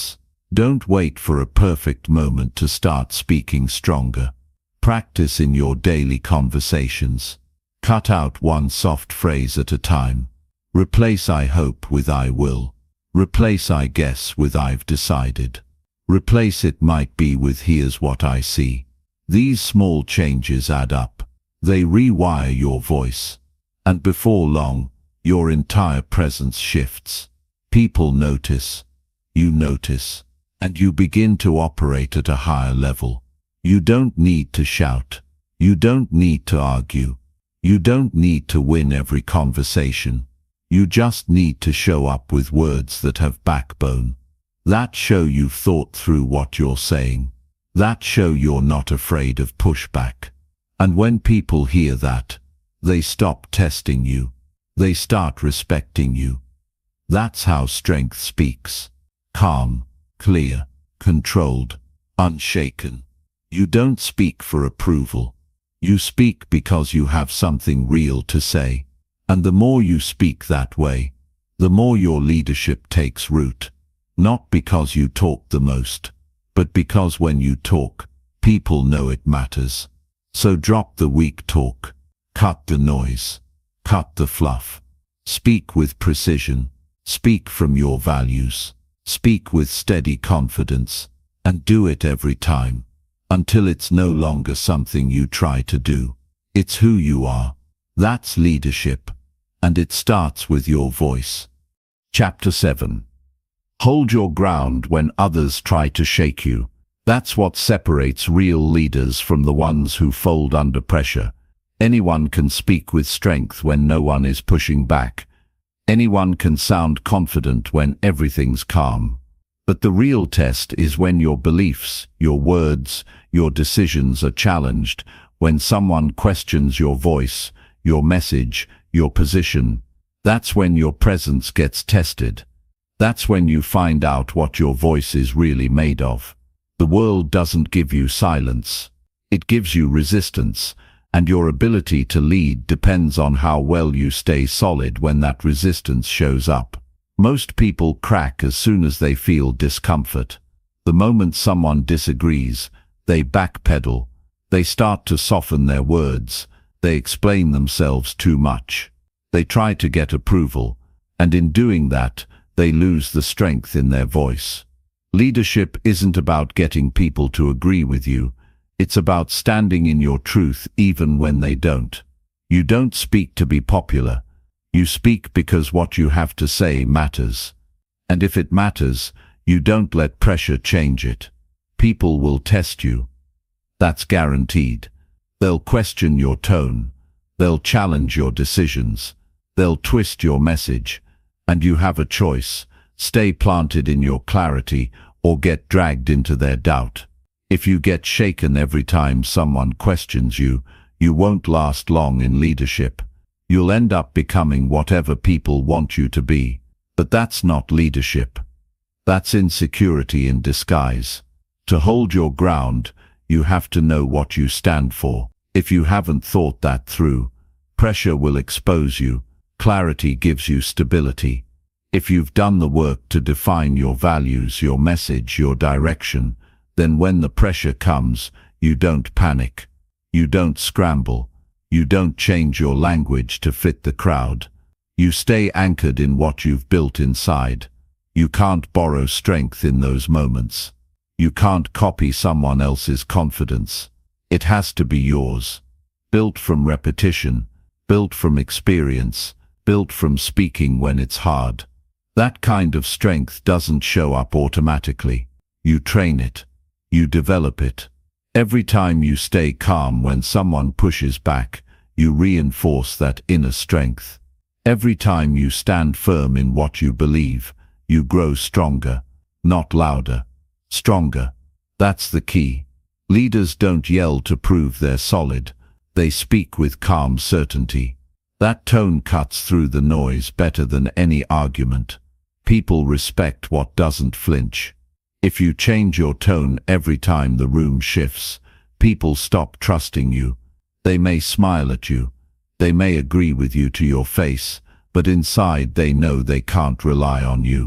S2: Don't wait for a perfect moment to start speaking stronger. Practice in your daily conversations. Cut out one soft phrase at a time. Replace "I hope" with "I will." Replace "I guess" with "I've decided." Replace "it might be" with "here's what I see." These small changes add up. They rewire your voice. And before long, your entire presence shifts. People notice. You notice. And you begin to operate at a higher level. You don't need to shout. You don't need to argue. You don't need to win every conversation. You just need to show up with words that have backbone. That show you've thought through what you're saying. That show you're not afraid of pushback. And when people hear that, they stop testing you. They start respecting you. That's how strength speaks. Calm, clear, controlled, unshaken. You don't speak for approval. You speak because you have something real to say. And the more you speak that way, the more your leadership takes root. Not because you talk the most, but because when you talk, people know it matters. So drop the weak talk. Cut the noise. Cut the fluff. Speak with precision. Speak from your values. Speak with steady confidence. And do it every time. Until it's no longer something you try to do. It's who you are. That's leadership. And it starts with your voice. Chapter 7. Hold your ground when others try to shake you. That's what separates real leaders from the ones who fold under pressure. Anyone can speak with strength when no one is pushing back. Anyone can sound confident when everything's calm. But the real test is when your beliefs, your words, your decisions are challenged, when someone questions your voice, your message, your position. That's when your presence gets tested. That's when you find out what your voice is really made of. The world doesn't give you silence. It gives you resistance, and your ability to lead depends on how well you stay solid when that resistance shows up. Most people crack as soon as they feel discomfort. The moment someone disagrees, they backpedal. They start to soften their words. They explain themselves too much. They try to get approval, and in doing that, they lose the strength in their voice. Leadership isn't about getting people to agree with you. It's about standing in your truth even when they don't. You don't speak to be popular. You speak because what you have to say matters. And if it matters, you don't let pressure change it. People will test you. That's guaranteed. They'll question your tone. They'll challenge your decisions. They'll twist your message. And you have a choice. Stay planted in your clarity or get dragged into their doubt. If you get shaken every time someone questions you, you won't last long in leadership. You'll end up becoming whatever people want you to be. But that's not leadership. That's insecurity in disguise. To hold your ground, you have to know what you stand for. If you haven't thought that through, pressure will expose you. Clarity gives you stability. If you've done the work to define your values, your message, your direction, then when the pressure comes, you don't panic. You don't scramble. You don't change your language to fit the crowd. You stay anchored in what you've built inside. You can't borrow strength in those moments. You can't copy someone else's confidence. It has to be yours. Built from repetition, built from experience, built from speaking when it's hard. That kind of strength doesn't show up automatically. You train it. You develop it. Every time you stay calm when someone pushes back, you reinforce that inner strength. Every time you stand firm in what you believe, you grow stronger, not louder. Stronger. That's the key. Leaders don't yell to prove they're solid. They speak with calm certainty. That tone cuts through the noise better than any argument. People respect what doesn't flinch. If you change your tone every time the room shifts, people stop trusting you. They may smile at you. They may agree with you to your face, but inside they know they can't rely on you.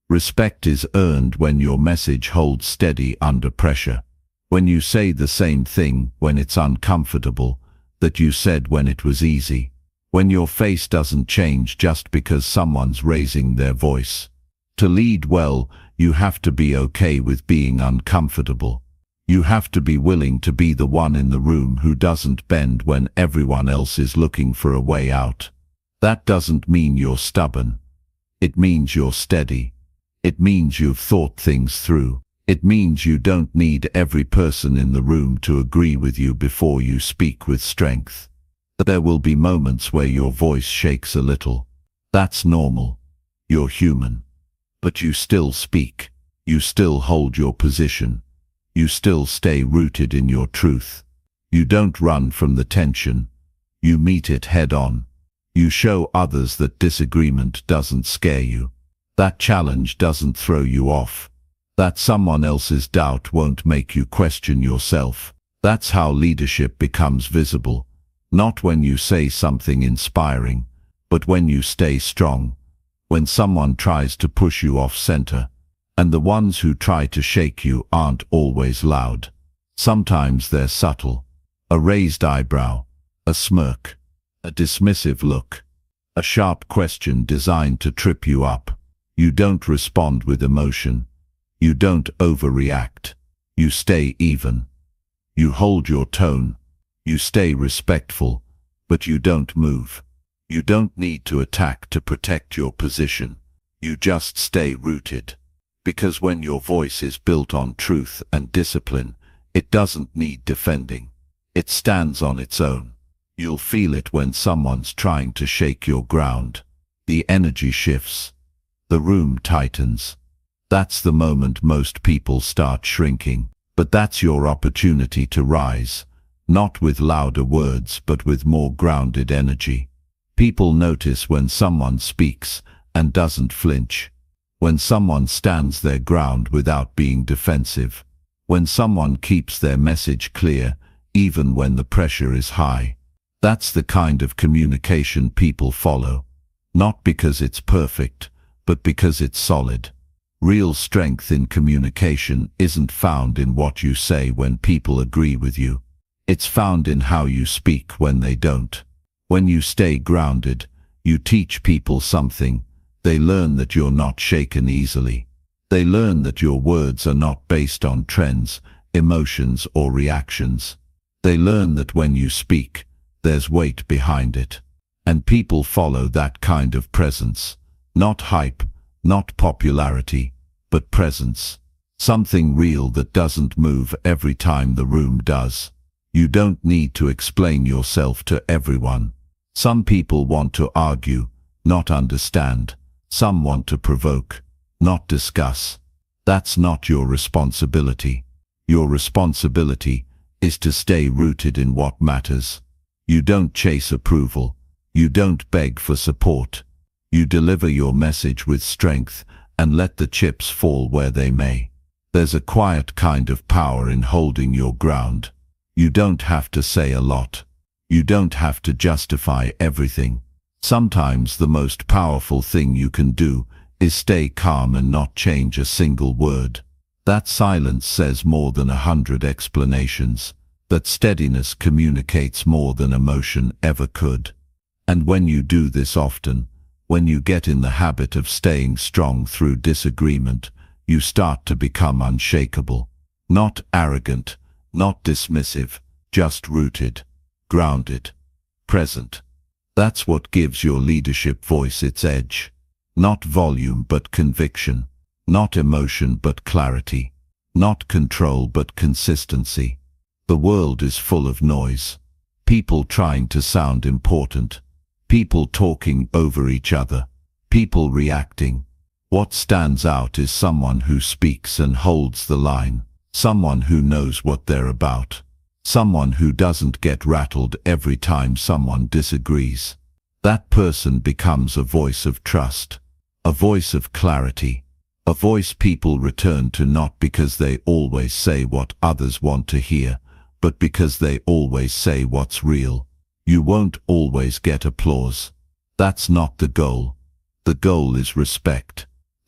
S2: Respect is earned when your message holds steady under pressure. When you say the same thing when it's uncomfortable that you said when it was easy. When your face doesn't change just because someone's raising their voice. To lead well, you have to be okay with being uncomfortable. You have to be willing to be the one in the room who doesn't bend when everyone else is looking for a way out. That doesn't mean you're stubborn. It means you're steady. It means you've thought things through. It means you don't need every person in the room to agree with you before you speak with strength. There will be moments where your voice shakes a little. That's normal. You're human. But you still speak. You still hold your position. You still stay rooted in your truth. You don't run from the tension. You meet it head on. You show others that disagreement doesn't scare you. That challenge doesn't throw you off. That someone else's doubt won't make you question yourself. That's how leadership becomes visible. Not when you say something inspiring, but when you stay strong. When someone tries to push you off center. And the ones who try to shake you aren't always loud. Sometimes they're subtle. A raised eyebrow, a smirk, a dismissive look, a sharp question designed to trip you up. You don't respond with emotion. You don't overreact. You stay even. You hold your tone. You stay respectful, but you don't move. You don't need to attack to protect your position. You just stay rooted. Because when your voice is built on truth and discipline, it doesn't need defending. It stands on its own. You'll feel it when someone's trying to shake your ground. The energy shifts. The room tightens. That's the moment most people start shrinking. But that's your opportunity to rise. Not with louder words, but with more grounded energy. People notice when someone speaks and doesn't flinch. When someone stands their ground without being defensive. When someone keeps their message clear, even when the pressure is high. That's the kind of communication people follow. Not because it's perfect, but because it's solid. Real strength in communication isn't found in what you say when people agree with you. It's found in how you speak when they don't. When you stay grounded, you teach people something. They learn that you're not shaken easily. They learn that your words are not based on trends, emotions, or reactions. They learn that when you speak, there's weight behind it. And people follow that kind of presence. Not hype, not popularity, but presence. Something real that doesn't move every time the room does. You don't need to explain yourself to everyone. Some people want to argue, not understand. Some want to provoke, not discuss. That's not your responsibility. Your responsibility is to stay rooted in what matters. You don't chase approval. You don't beg for support. You deliver your message with strength and let the chips fall where they may. There's a quiet kind of power in holding your ground. You don't have to say a lot. You don't have to justify everything. Sometimes the most powerful thing you can do is stay calm and not change a single word. That silence says more than 100 explanations. That steadiness communicates more than emotion ever could. And when you do this often, when you get in the habit of staying strong through disagreement, you start to become unshakable. Not arrogant, not dismissive, just rooted, grounded, present. That's what gives your leadership voice its edge. Not volume but conviction. Not emotion but clarity. Not control but consistency. The world is full of noise. People trying to sound important. People talking over each other. People reacting. What stands out is someone who speaks and holds the line. Someone who knows what they're about. Someone who doesn't get rattled every time someone disagrees. That person becomes a voice of trust. A voice of clarity. A voice people return to not because they always say what others want to hear, but because they always say what's real. You won't always get applause. That's not the goal. The goal is respect.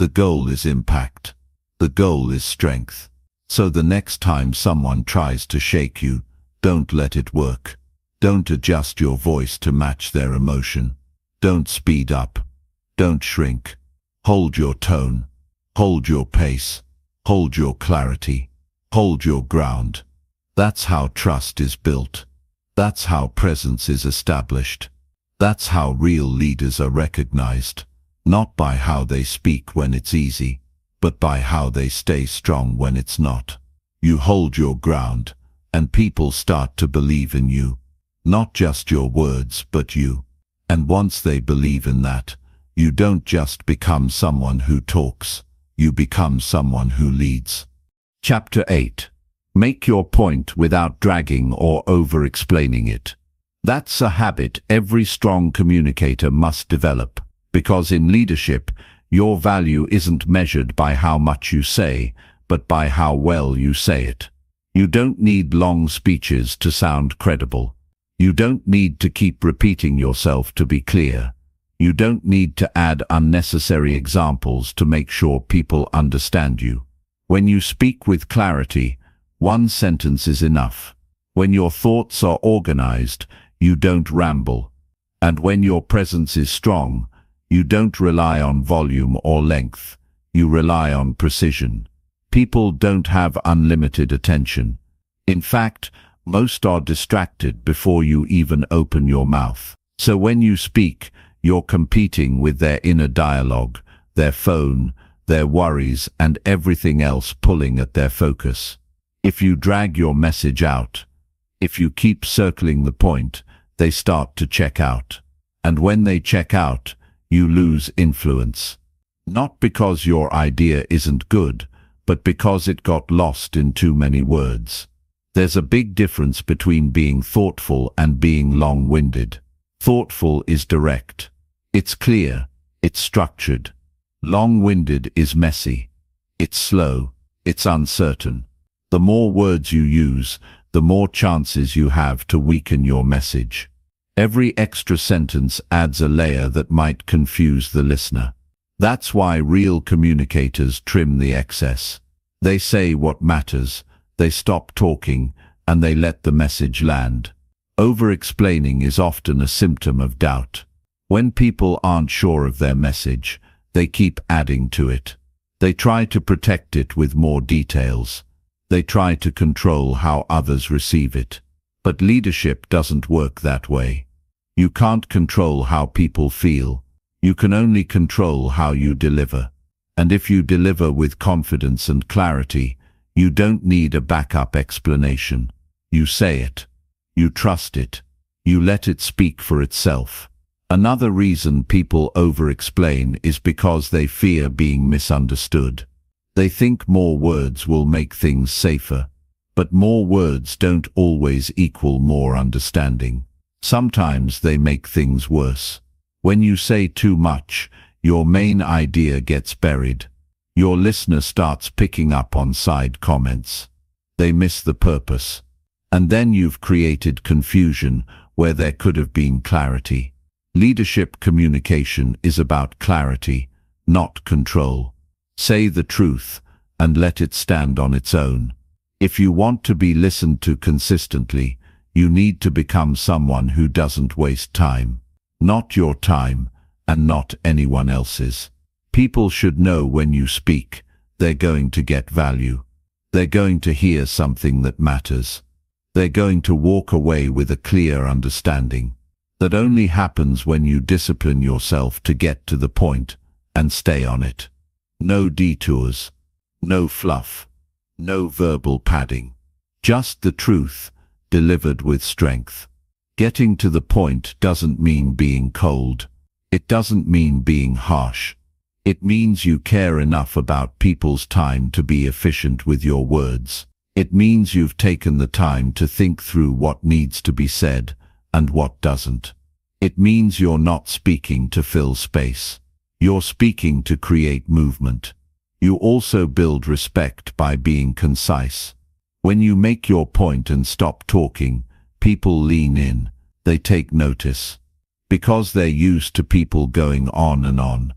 S2: The goal is impact. The goal is strength. So the next time someone tries to shake you, don't let it work. Don't adjust your voice to match their emotion. Don't speed up. Don't shrink. Hold your tone. Hold your pace. Hold your clarity. Hold your ground. That's how trust is built. That's how presence is established. That's how real leaders are recognized, not by how they speak when it's easy, but by how they stay strong when it's not. You hold your ground, and people start to believe in you. Not just your words, but you. And once they believe in that, you don't just become someone who talks, you become someone who leads. Chapter 8. Make your point without dragging or over-explaining it. That's a habit every strong communicator must develop, because in leadership, your value isn't measured by how much you say, but by how well you say it. You don't need long speeches to sound credible. You don't need to keep repeating yourself to be clear. You don't need to add unnecessary examples to make sure people understand you. When you speak with clarity, one sentence is enough. When your thoughts are organized, you don't ramble. And when your presence is strong, you don't rely on volume or length. You rely on precision. People don't have unlimited attention. In fact, most are distracted before you even open your mouth. So when you speak, you're competing with their inner dialogue, their phone, their worries, and everything else pulling at their focus. If you drag your message out, if you keep circling the point, they start to check out. And when they check out, you lose influence. Not because your idea isn't good, but because it got lost in too many words. There's a big difference between being thoughtful and being long-winded. Thoughtful is direct. It's clear. It's structured. Long-winded is messy. It's slow. It's uncertain. The more words you use, the more chances you have to weaken your message. Every extra sentence adds a layer that might confuse the listener. That's why real communicators trim the excess. They say what matters. They stop talking, and they let the message land. Over-explaining is often a symptom of doubt. When people aren't sure of their message, they keep adding to it. They try to protect it with more details. They try to control how others receive it. But leadership doesn't work that way. You can't control how people feel. You can only control how you deliver. And if you deliver with confidence and clarity, you don't need a backup explanation. You say it. You trust it. You let it speak for itself. Another reason people over-explain is because they fear being misunderstood. They think more words will make things safer. But more words don't always equal more understanding. Sometimes they make things worse. When you say too much, your main idea gets buried. Your listener starts picking up on side comments. They miss the purpose. And then you've created confusion where there could have been clarity. Leadership communication is about clarity, not control. Say the truth and let it stand on its own. If you want to be listened to consistently, you need to become someone who doesn't waste time. Not your time, and not anyone else's. People should know when you speak, they're going to get value. They're going to hear something that matters. They're going to walk away with a clear understanding. That only happens when you discipline yourself to get to the point and stay on it. No detours, no fluff, no verbal padding. Just the truth, delivered with strength. Getting to the point doesn't mean being cold. It doesn't mean being harsh. It means you care enough about people's time to be efficient with your words. It means you've taken the time to think through what needs to be said and what doesn't. It means you're not speaking to fill space. You're speaking to create movement. You also build respect by being concise. When you make your point and stop talking, people lean in. They take notice. Because they're used to people going on and on,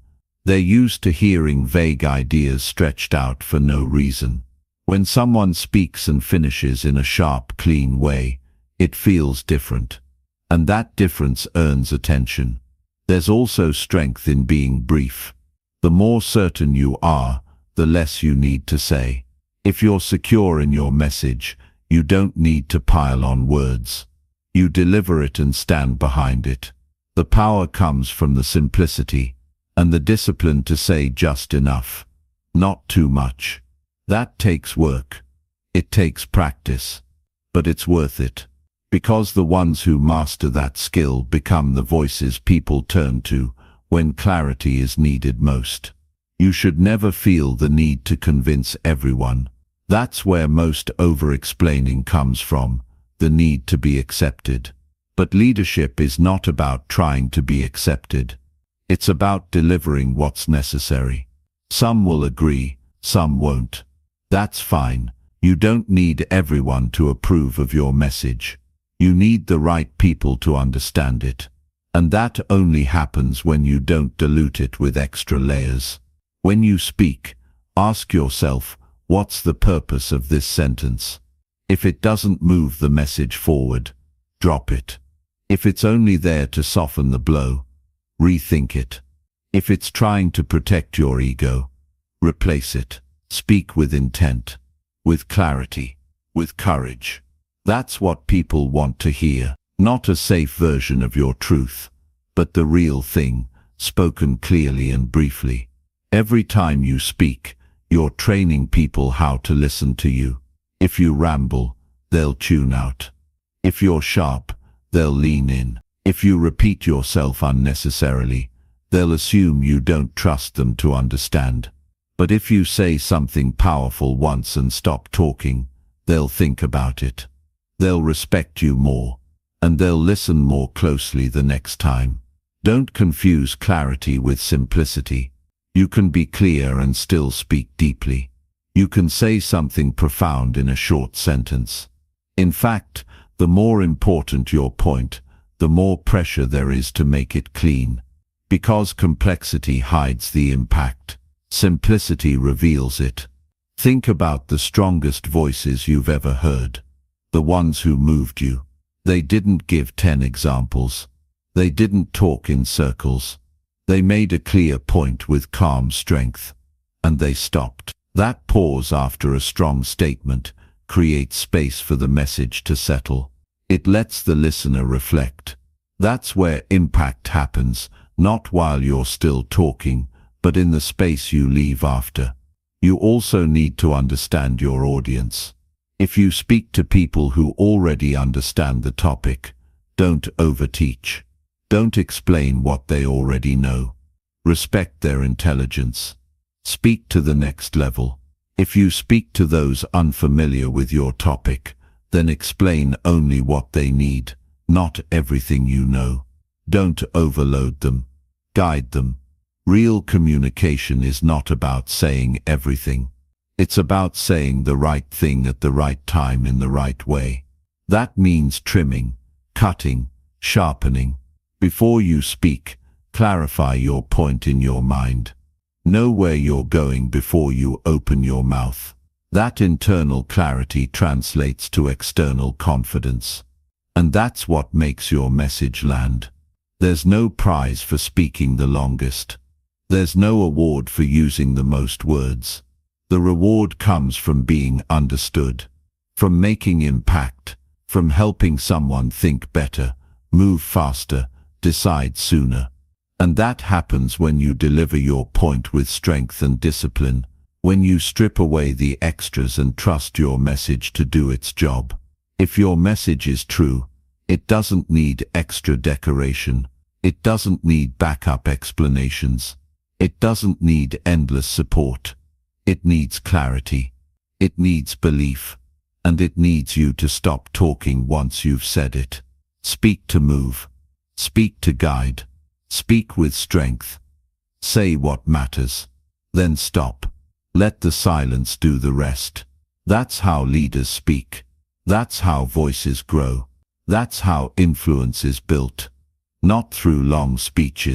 S2: They're used to hearing vague ideas stretched out for no reason. When someone speaks and finishes in a sharp, clean way, it feels different. And that difference earns attention. There's also strength in being brief. The more certain you are, the less you need to say. If you're secure in your message, you don't need to pile on words. You deliver it and stand behind it. The power comes from the simplicity and the discipline to say just enough, not too much. That takes work. It takes practice. But it's worth it. Because the ones who master that skill become the voices people turn to when clarity is needed most. You should never feel the need to convince everyone. That's where most over-explaining comes from, the need to be accepted. But leadership is not about trying to be accepted. It's about delivering what's necessary. Some will agree, some won't. That's fine. You don't need everyone to approve of your message. You need the right people to understand it. And that only happens when you don't dilute it with extra layers. When you speak, ask yourself, what's the purpose of this sentence? If it doesn't move the message forward, drop it. If it's only there to soften the blow, rethink it. If it's trying to protect your ego, replace it. Speak with intent, with clarity, with courage. That's what people want to hear. Not a safe version of your truth, but the real thing, spoken clearly and briefly. Every time you speak, you're training people how to listen to you. If you ramble, they'll tune out. If you're sharp, they'll lean in. If you repeat yourself unnecessarily, they'll assume you don't trust them to understand. But if you say something powerful once and stop talking, they'll think about it. They'll respect you more, and they'll listen more closely the next time. Don't confuse clarity with simplicity. You can be clear and still speak deeply. You can say something profound in a short sentence. In fact, the more important your point, the more pressure there is to make it clean. Because complexity hides the impact, simplicity reveals it. Think about the strongest voices you've ever heard. The ones who moved you. They didn't give 10 examples. They didn't talk in circles. They made a clear point with calm strength. And they stopped. That pause after a strong statement creates space for the message to settle. It lets the listener reflect. That's where impact happens, not while you're still talking, but in the space you leave after. You also need to understand your audience. If you speak to people who already understand the topic, don't overteach. Don't explain what they already know. Respect their intelligence. Speak to the next level. If you speak to those unfamiliar with your topic, then explain only what they need, not everything you know. Don't overload them. Guide them. Real communication is not about saying everything. It's about saying the right thing at the right time in the right way. That means trimming, cutting, sharpening. Before you speak, clarify your point in your mind. Know where you're going before you open your mouth. That internal clarity translates to external confidence. And that's what makes your message land. There's no prize for speaking the longest. There's no award for using the most words. The reward comes from being understood, from making impact, from helping someone think better, move faster, decide sooner. And that happens when you deliver your point with strength and discipline, when you strip away the extras and trust your message to do its job. If your message is true, it doesn't need extra decoration. It doesn't need backup explanations. It doesn't need endless support. It needs clarity. It needs belief. And it needs you to stop talking once you've said it. Speak to move. Speak to guide. Speak with strength. Say what matters. Then stop. Let the silence do the rest. That's how leaders speak. That's how voices grow. That's how influence is built. Not through long speeches,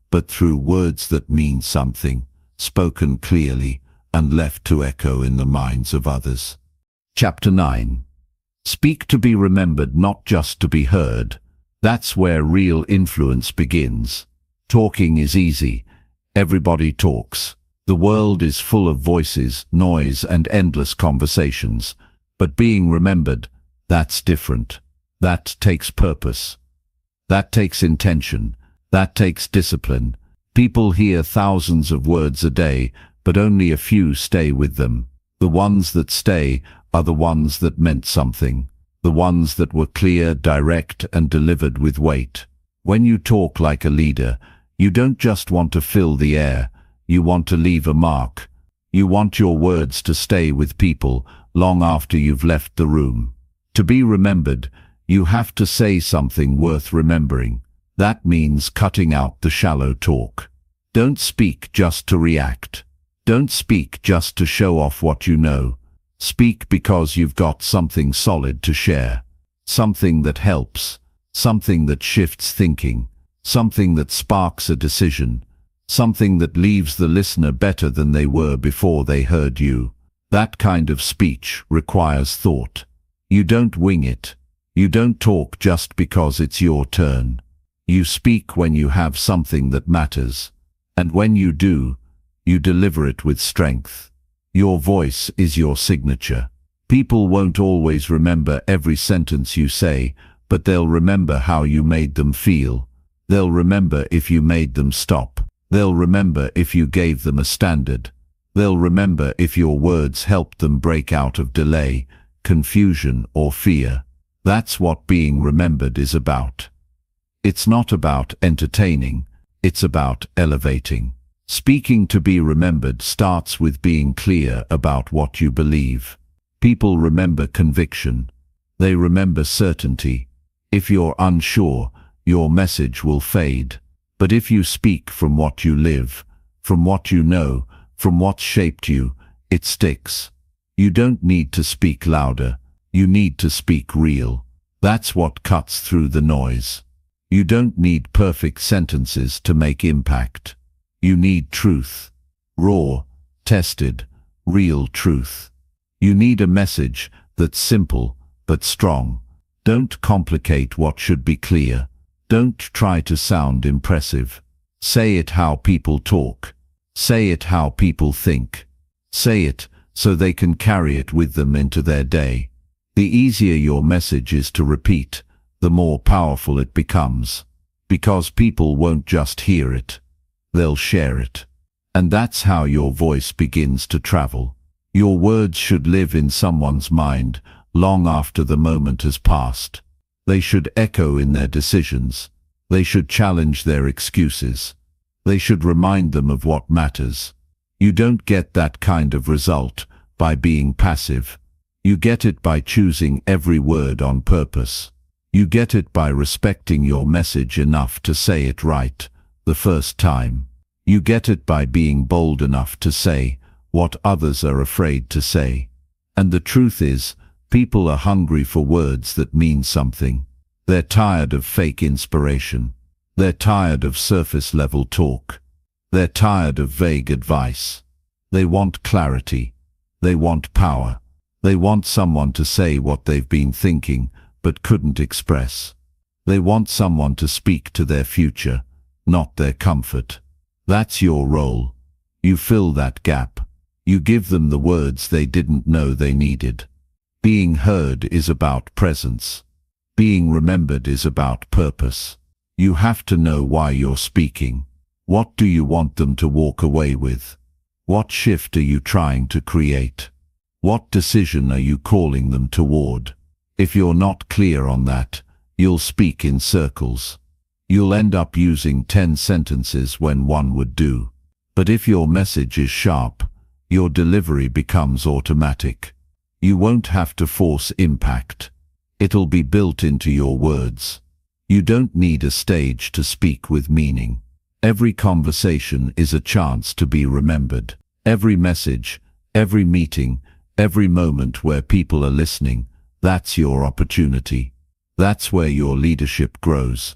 S2: but through words that mean something, spoken clearly and left to echo in the minds of others. Chapter 9. Speak to be remembered, not just to be heard. That's where real influence begins. Talking is easy. Everybody talks. The world is full of voices, noise, and endless conversations. But being remembered, that's different. That takes purpose. That takes intention. That takes discipline. People hear thousands of words a day, but only a few stay with them. The ones that stay are the ones that meant something. The ones that were clear, direct, and delivered with weight. When you talk like a leader, you don't just want to fill the air. You want to leave a mark. You want your words to stay with people long after you've left the room. To be remembered, you have to say something worth remembering. That means cutting out the shallow talk. Don't speak just to react. Don't speak just to show off what you know. Speak because you've got something solid to share. Something that helps. Something that shifts thinking. Something that sparks a decision. Something that leaves the listener better than they were before they heard you. That kind of speech requires thought. You don't wing it. You don't talk just because it's your turn. You speak when you have something that matters. And when you do, you deliver it with strength. Your voice is your signature. People won't always remember every sentence you say, but they'll remember how you made them feel. They'll remember if you made them stop. They'll remember if you gave them a standard. They'll remember if your words helped them break out of delay, confusion, or fear. That's what being remembered is about. It's not about entertaining, it's about elevating. Speaking to be remembered starts with being clear about what you believe. People remember conviction. They remember certainty. If you're unsure, your message will fade. But if you speak from what you live, from what you know, from what's shaped you, it sticks. You don't need to speak louder. You need to speak real. That's what cuts through the noise. You don't need perfect sentences to make impact. You need truth. Raw, tested, real truth. You need a message that's simple but strong. Don't complicate what should be clear. Don't try to sound impressive. Say it how people talk. Say it how people think. Say it so they can carry it with them into their day. The easier your message is to repeat, the more powerful it becomes. Because people won't just hear it. They'll share it. And that's how your voice begins to travel. Your words should live in someone's mind long after the moment has passed. They should echo in their decisions. They should challenge their excuses. They should remind them of what matters. You don't get that kind of result by being passive. You get it by choosing every word on purpose. You get it by respecting your message enough to say it right the first time. You get it by being bold enough to say what others are afraid to say. And the truth is, people are hungry for words that mean something. They're tired of fake inspiration. They're tired of surface-level talk. They're tired of vague advice. They want clarity. They want power. They want someone to say what they've been thinking but couldn't express. They want someone to speak to their future, not their comfort. That's your role. You fill that gap. You give them the words they didn't know they needed. Being heard is about presence. Being remembered is about purpose. You have to know why you're speaking. What do you want them to walk away with? What shift are you trying to create? What decision are you calling them toward? If you're not clear on that, you'll speak in circles. You'll end up using 10 sentences when one would do. But if your message is sharp, your delivery becomes automatic. You won't have to force impact. It'll be built into your words. You don't need a stage to speak with meaning. Every conversation is a chance to be remembered. Every message, every meeting, every moment where people are listening, that's your opportunity. That's where your leadership grows.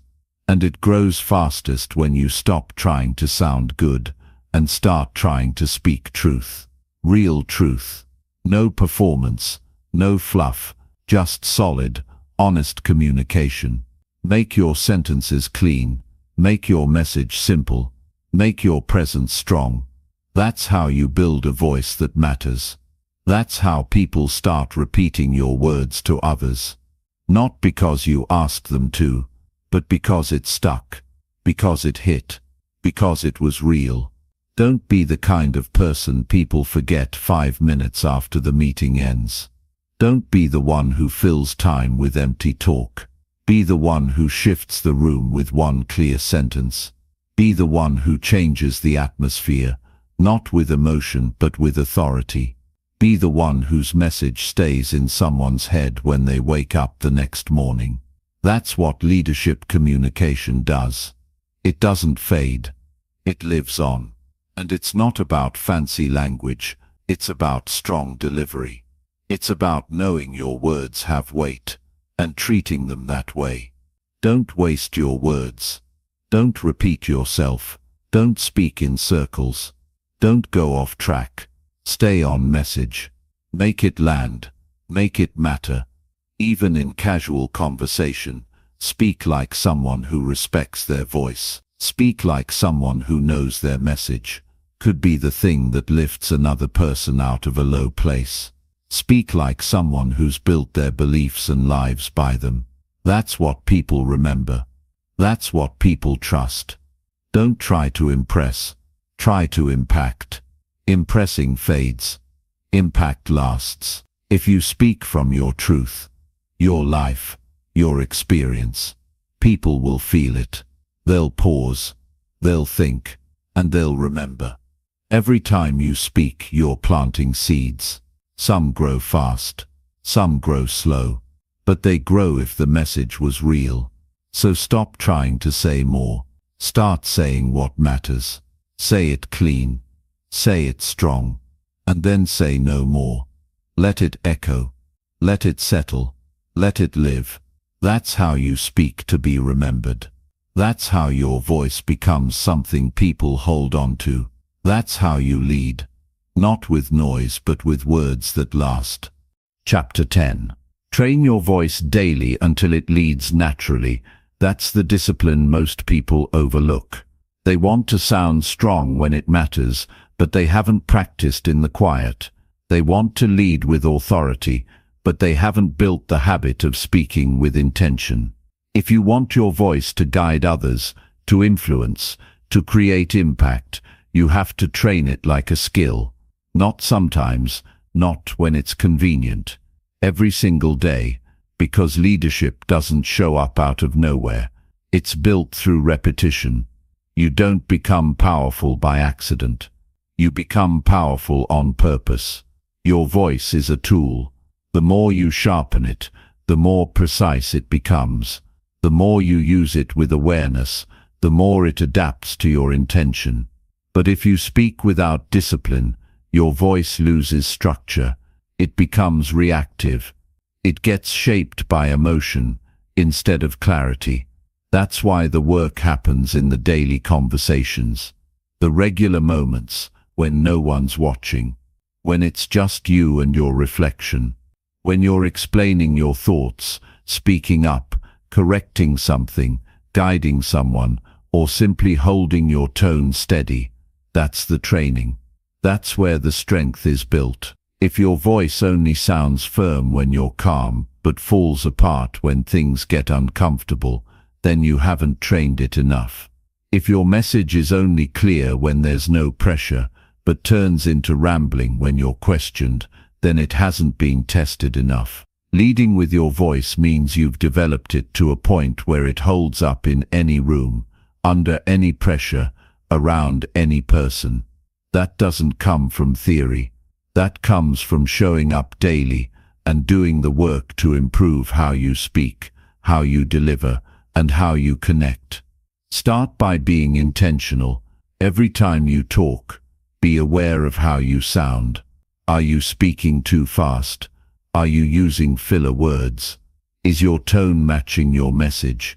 S2: And it grows fastest when you stop trying to sound good and start trying to speak truth. Real truth. No performance, no fluff, just solid, honest communication. Make your sentences clean. Make your message simple. Make your presence strong. That's how you build a voice that matters. That's how people start repeating your words to others. Not because you asked them to, but because it stuck, because it hit, because it was real. Don't be the kind of person people forget 5 minutes after the meeting ends. Don't be the one who fills time with empty talk. Be the one who shifts the room with one clear sentence. Be the one who changes the atmosphere, not with emotion but with authority. Be the one whose message stays in someone's head when they wake up the next morning. That's what leadership communication does. It doesn't fade. It lives on. And it's not about fancy language. It's about strong delivery. It's about knowing your words have weight and treating them that way. Don't waste your words. Don't repeat yourself. Don't speak in circles. Don't go off track. Stay on message. Make it land. Make it matter. Even in casual conversation, speak like someone who respects their voice. Speak like someone who knows their message could be the thing that lifts another person out of a low place. Speak like someone who's built their beliefs and lives by them. That's what people remember. That's what people trust. Don't try to impress. Try to impact. Impressing fades. Impact lasts. If you speak from your truth, your life, your experience, people will feel it. They'll pause, they'll think, and they'll remember. Every time you speak, you're planting seeds. Some grow fast, some grow slow, but they grow if the message was real. So stop trying to say more. Start saying what matters. Say it clean. Say it strong. And then say no more. Let it echo. Let it settle. Let it live. That's how you speak to be remembered. That's how your voice becomes something people hold on to. That's how you lead. Not with noise but with words that last. Chapter 10. Train your voice daily until it leads naturally. That's the discipline most people overlook. They want to sound strong when it matters, but they haven't practiced in the quiet. They want to lead with authority, but they haven't built the habit of speaking with intention. If you want your voice to guide others, to influence, to create impact, you have to train it like a skill. Not sometimes, not when it's convenient. Every single day, because leadership doesn't show up out of nowhere. It's built through repetition. You don't become powerful by accident. You become powerful on purpose. Your voice is a tool. The more you sharpen it, the more precise it becomes. The more you use it with awareness, the more it adapts to your intention. But if you speak without discipline, your voice loses structure. It becomes reactive. It gets shaped by emotion instead of clarity. That's why the work happens in the daily conversations, the regular moments when no one's watching, when it's just you and your reflection, when you're explaining your thoughts, speaking up, correcting something, guiding someone, or simply holding your tone steady. That's the training. That's where the strength is built. If your voice only sounds firm when you're calm, but falls apart when things get uncomfortable, then you haven't trained it enough. If your message is only clear when there's no pressure, but turns into rambling when you're questioned, then it hasn't been tested enough. Leading with your voice means you've developed it to a point where it holds up in any room, under any pressure, around any person. That doesn't come from theory. That comes from showing up daily and doing the work to improve how you speak, how you deliver, and how you connect. Start by being intentional. Every time you talk, be aware of how you sound. Are you speaking too fast? Are you using filler words? Is your tone matching your message?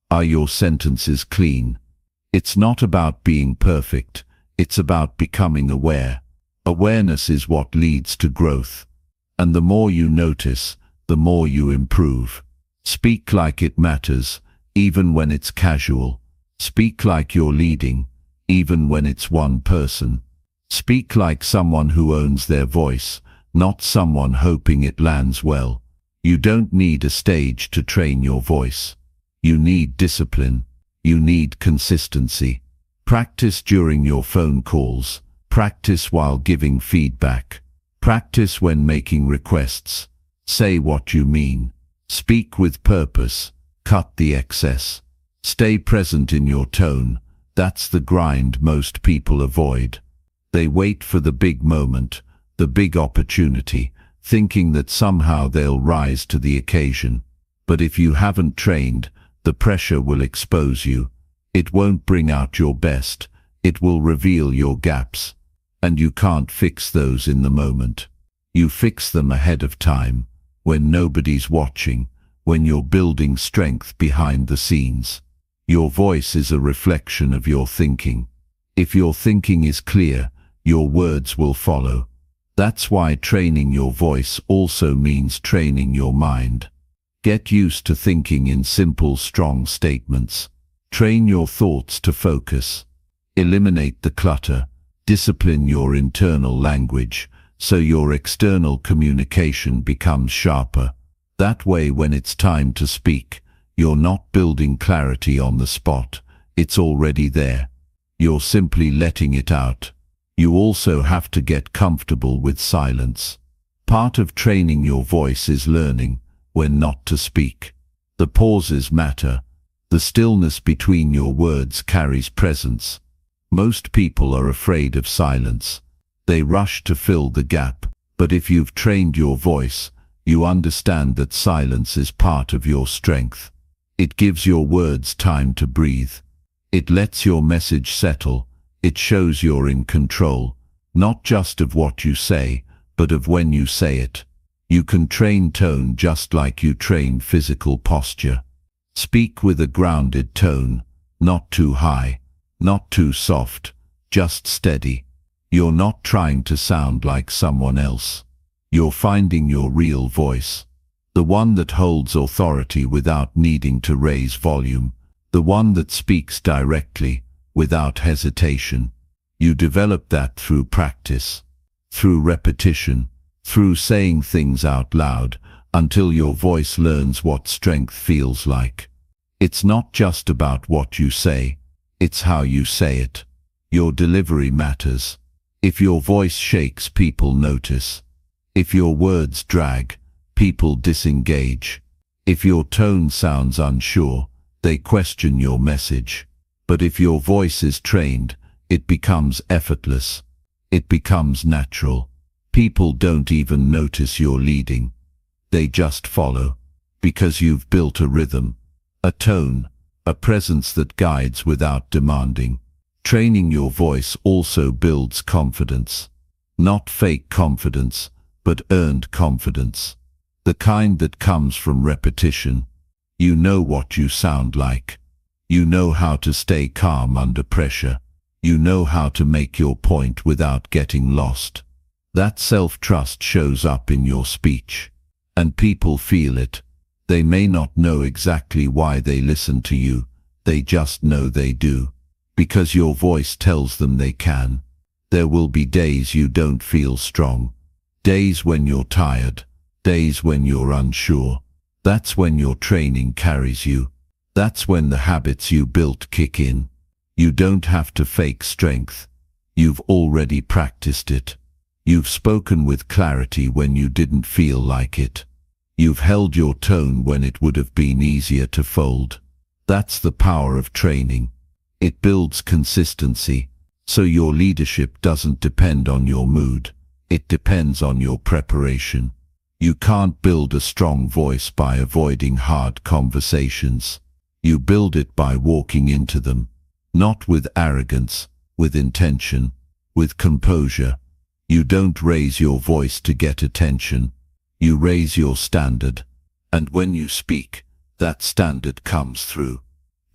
S2: Are your sentences clean? It's not about being perfect. It's about becoming aware. Awareness is what leads to growth. And the more you notice, the more you improve. Speak like it matters, even when it's casual. Speak like you're leading, even when it's one person. Speak like someone who owns their voice, not someone hoping it lands well. You don't need a stage to train your voice. You need discipline. You need consistency. Practice during your phone calls. Practice while giving feedback. Practice when making requests. Say what you mean. Speak with purpose. Cut the excess. Stay present in your tone. That's the grind most people avoid. They wait for the big moment, the big opportunity, thinking that somehow they'll rise to the occasion. But if you haven't trained, the pressure will expose you. It won't bring out your best. It will reveal your gaps. And you can't fix those in the moment. You fix them ahead of time, when nobody's watching, when you're building strength behind the scenes. Your voice is a reflection of your thinking. If your thinking is clear, your words will follow. That's why training your voice also means training your mind. Get used to thinking in simple, strong statements. Train your thoughts to focus. Eliminate the clutter. Discipline your internal language, so your external communication becomes sharper. That way, when it's time to speak, you're not building clarity on the spot. It's already there. You're simply letting it out. You also have to get comfortable with silence. Part of training your voice is learning when not to speak. The pauses matter. The stillness between your words carries presence. Most people are afraid of silence. They rush to fill the gap. But if you've trained your voice, you understand that silence is part of your strength. It gives your words time to breathe. It lets your message settle. It shows you're in control, not just of what you say, but of when you say it. You can train tone just like you train physical posture. Speak with a grounded tone, not too high, not too soft, just steady. You're not trying to sound like someone else. You're finding your real voice. The one that holds authority without needing to raise volume. The one that speaks directly, without hesitation. You develop that through practice, through repetition, through saying things out loud, until your voice learns what strength feels like. It's not just about what you say, it's how you say it. Your delivery matters. If your voice shakes, people notice. If your words drag, people disengage. If your tone sounds unsure, they question your message. But if your voice is trained, it becomes effortless. It becomes natural. People don't even notice you're leading. They just follow. Because you've built a rhythm, a tone, a presence that guides without demanding. Training your voice also builds confidence. Not fake confidence, but earned confidence. The kind that comes from repetition. You know what you sound like. You know how to stay calm under pressure. You know how to make your point without getting lost. That self-trust shows up in your speech. And people feel it. They may not know exactly why they listen to you. They just know they do. Because your voice tells them they can. There will be days you don't feel strong. Days when you're tired. Days when you're unsure. That's when your training carries you. That's when the habits you built kick in. You don't have to fake strength. You've already practiced it. You've spoken with clarity when you didn't feel like it. You've held your tone when it would have been easier to fold. That's the power of training. It builds consistency, so your leadership doesn't depend on your mood. It depends on your preparation. You can't build a strong voice by avoiding hard conversations. You build it by walking into them, not with arrogance, with intention, with composure. You don't raise your voice to get attention. You raise your standard, and when you speak, that standard comes through.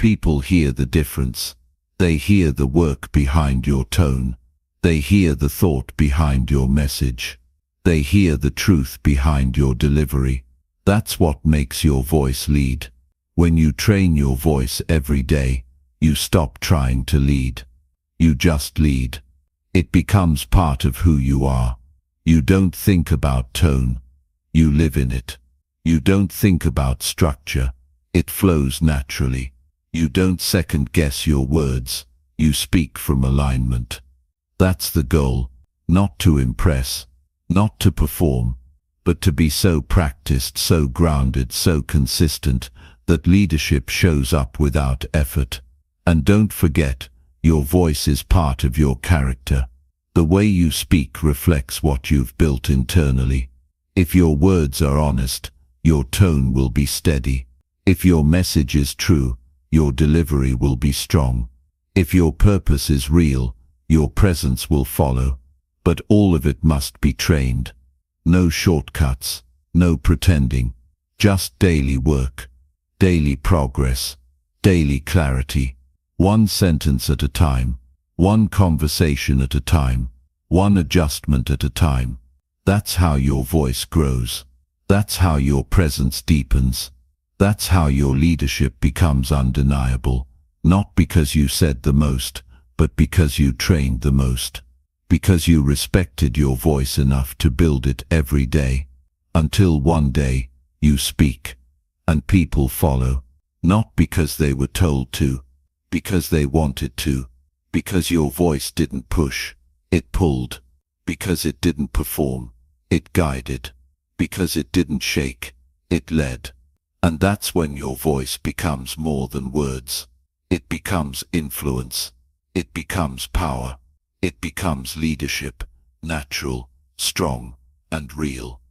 S2: People hear the difference. They hear the work behind your tone. They hear the thought behind your message. They hear the truth behind your delivery. That's what makes your voice lead. When you train your voice every day, you stop trying to lead. You just lead. It becomes part of who you are. You don't think about tone. You live in it. You don't think about structure. It flows naturally. You don't second-guess your words. You speak from alignment. That's the goal. Not to impress, not to perform, but to be so practiced, so grounded, so consistent, that leadership shows up without effort. And don't forget, your voice is part of your character. The way you speak reflects what you've built internally. If your words are honest, your tone will be steady. If your message is true, your delivery will be strong. If your purpose is real, your presence will follow. But all of it must be trained. No shortcuts, no pretending, just daily work, daily progress, daily clarity. One sentence at a time, one conversation at a time, one adjustment at a time. That's how your voice grows. That's how your presence deepens. That's how your leadership becomes undeniable, not because you said the most, but because you trained the most. Because you respected your voice enough to build it every day, until one day you speak, and people follow, not because they were told to, because they wanted to, because your voice didn't push, it pulled, because it didn't perform, it guided, because it didn't shake, it led. And that's when your voice becomes more than words. It becomes influence. It becomes power. It becomes leadership, natural, strong, and real.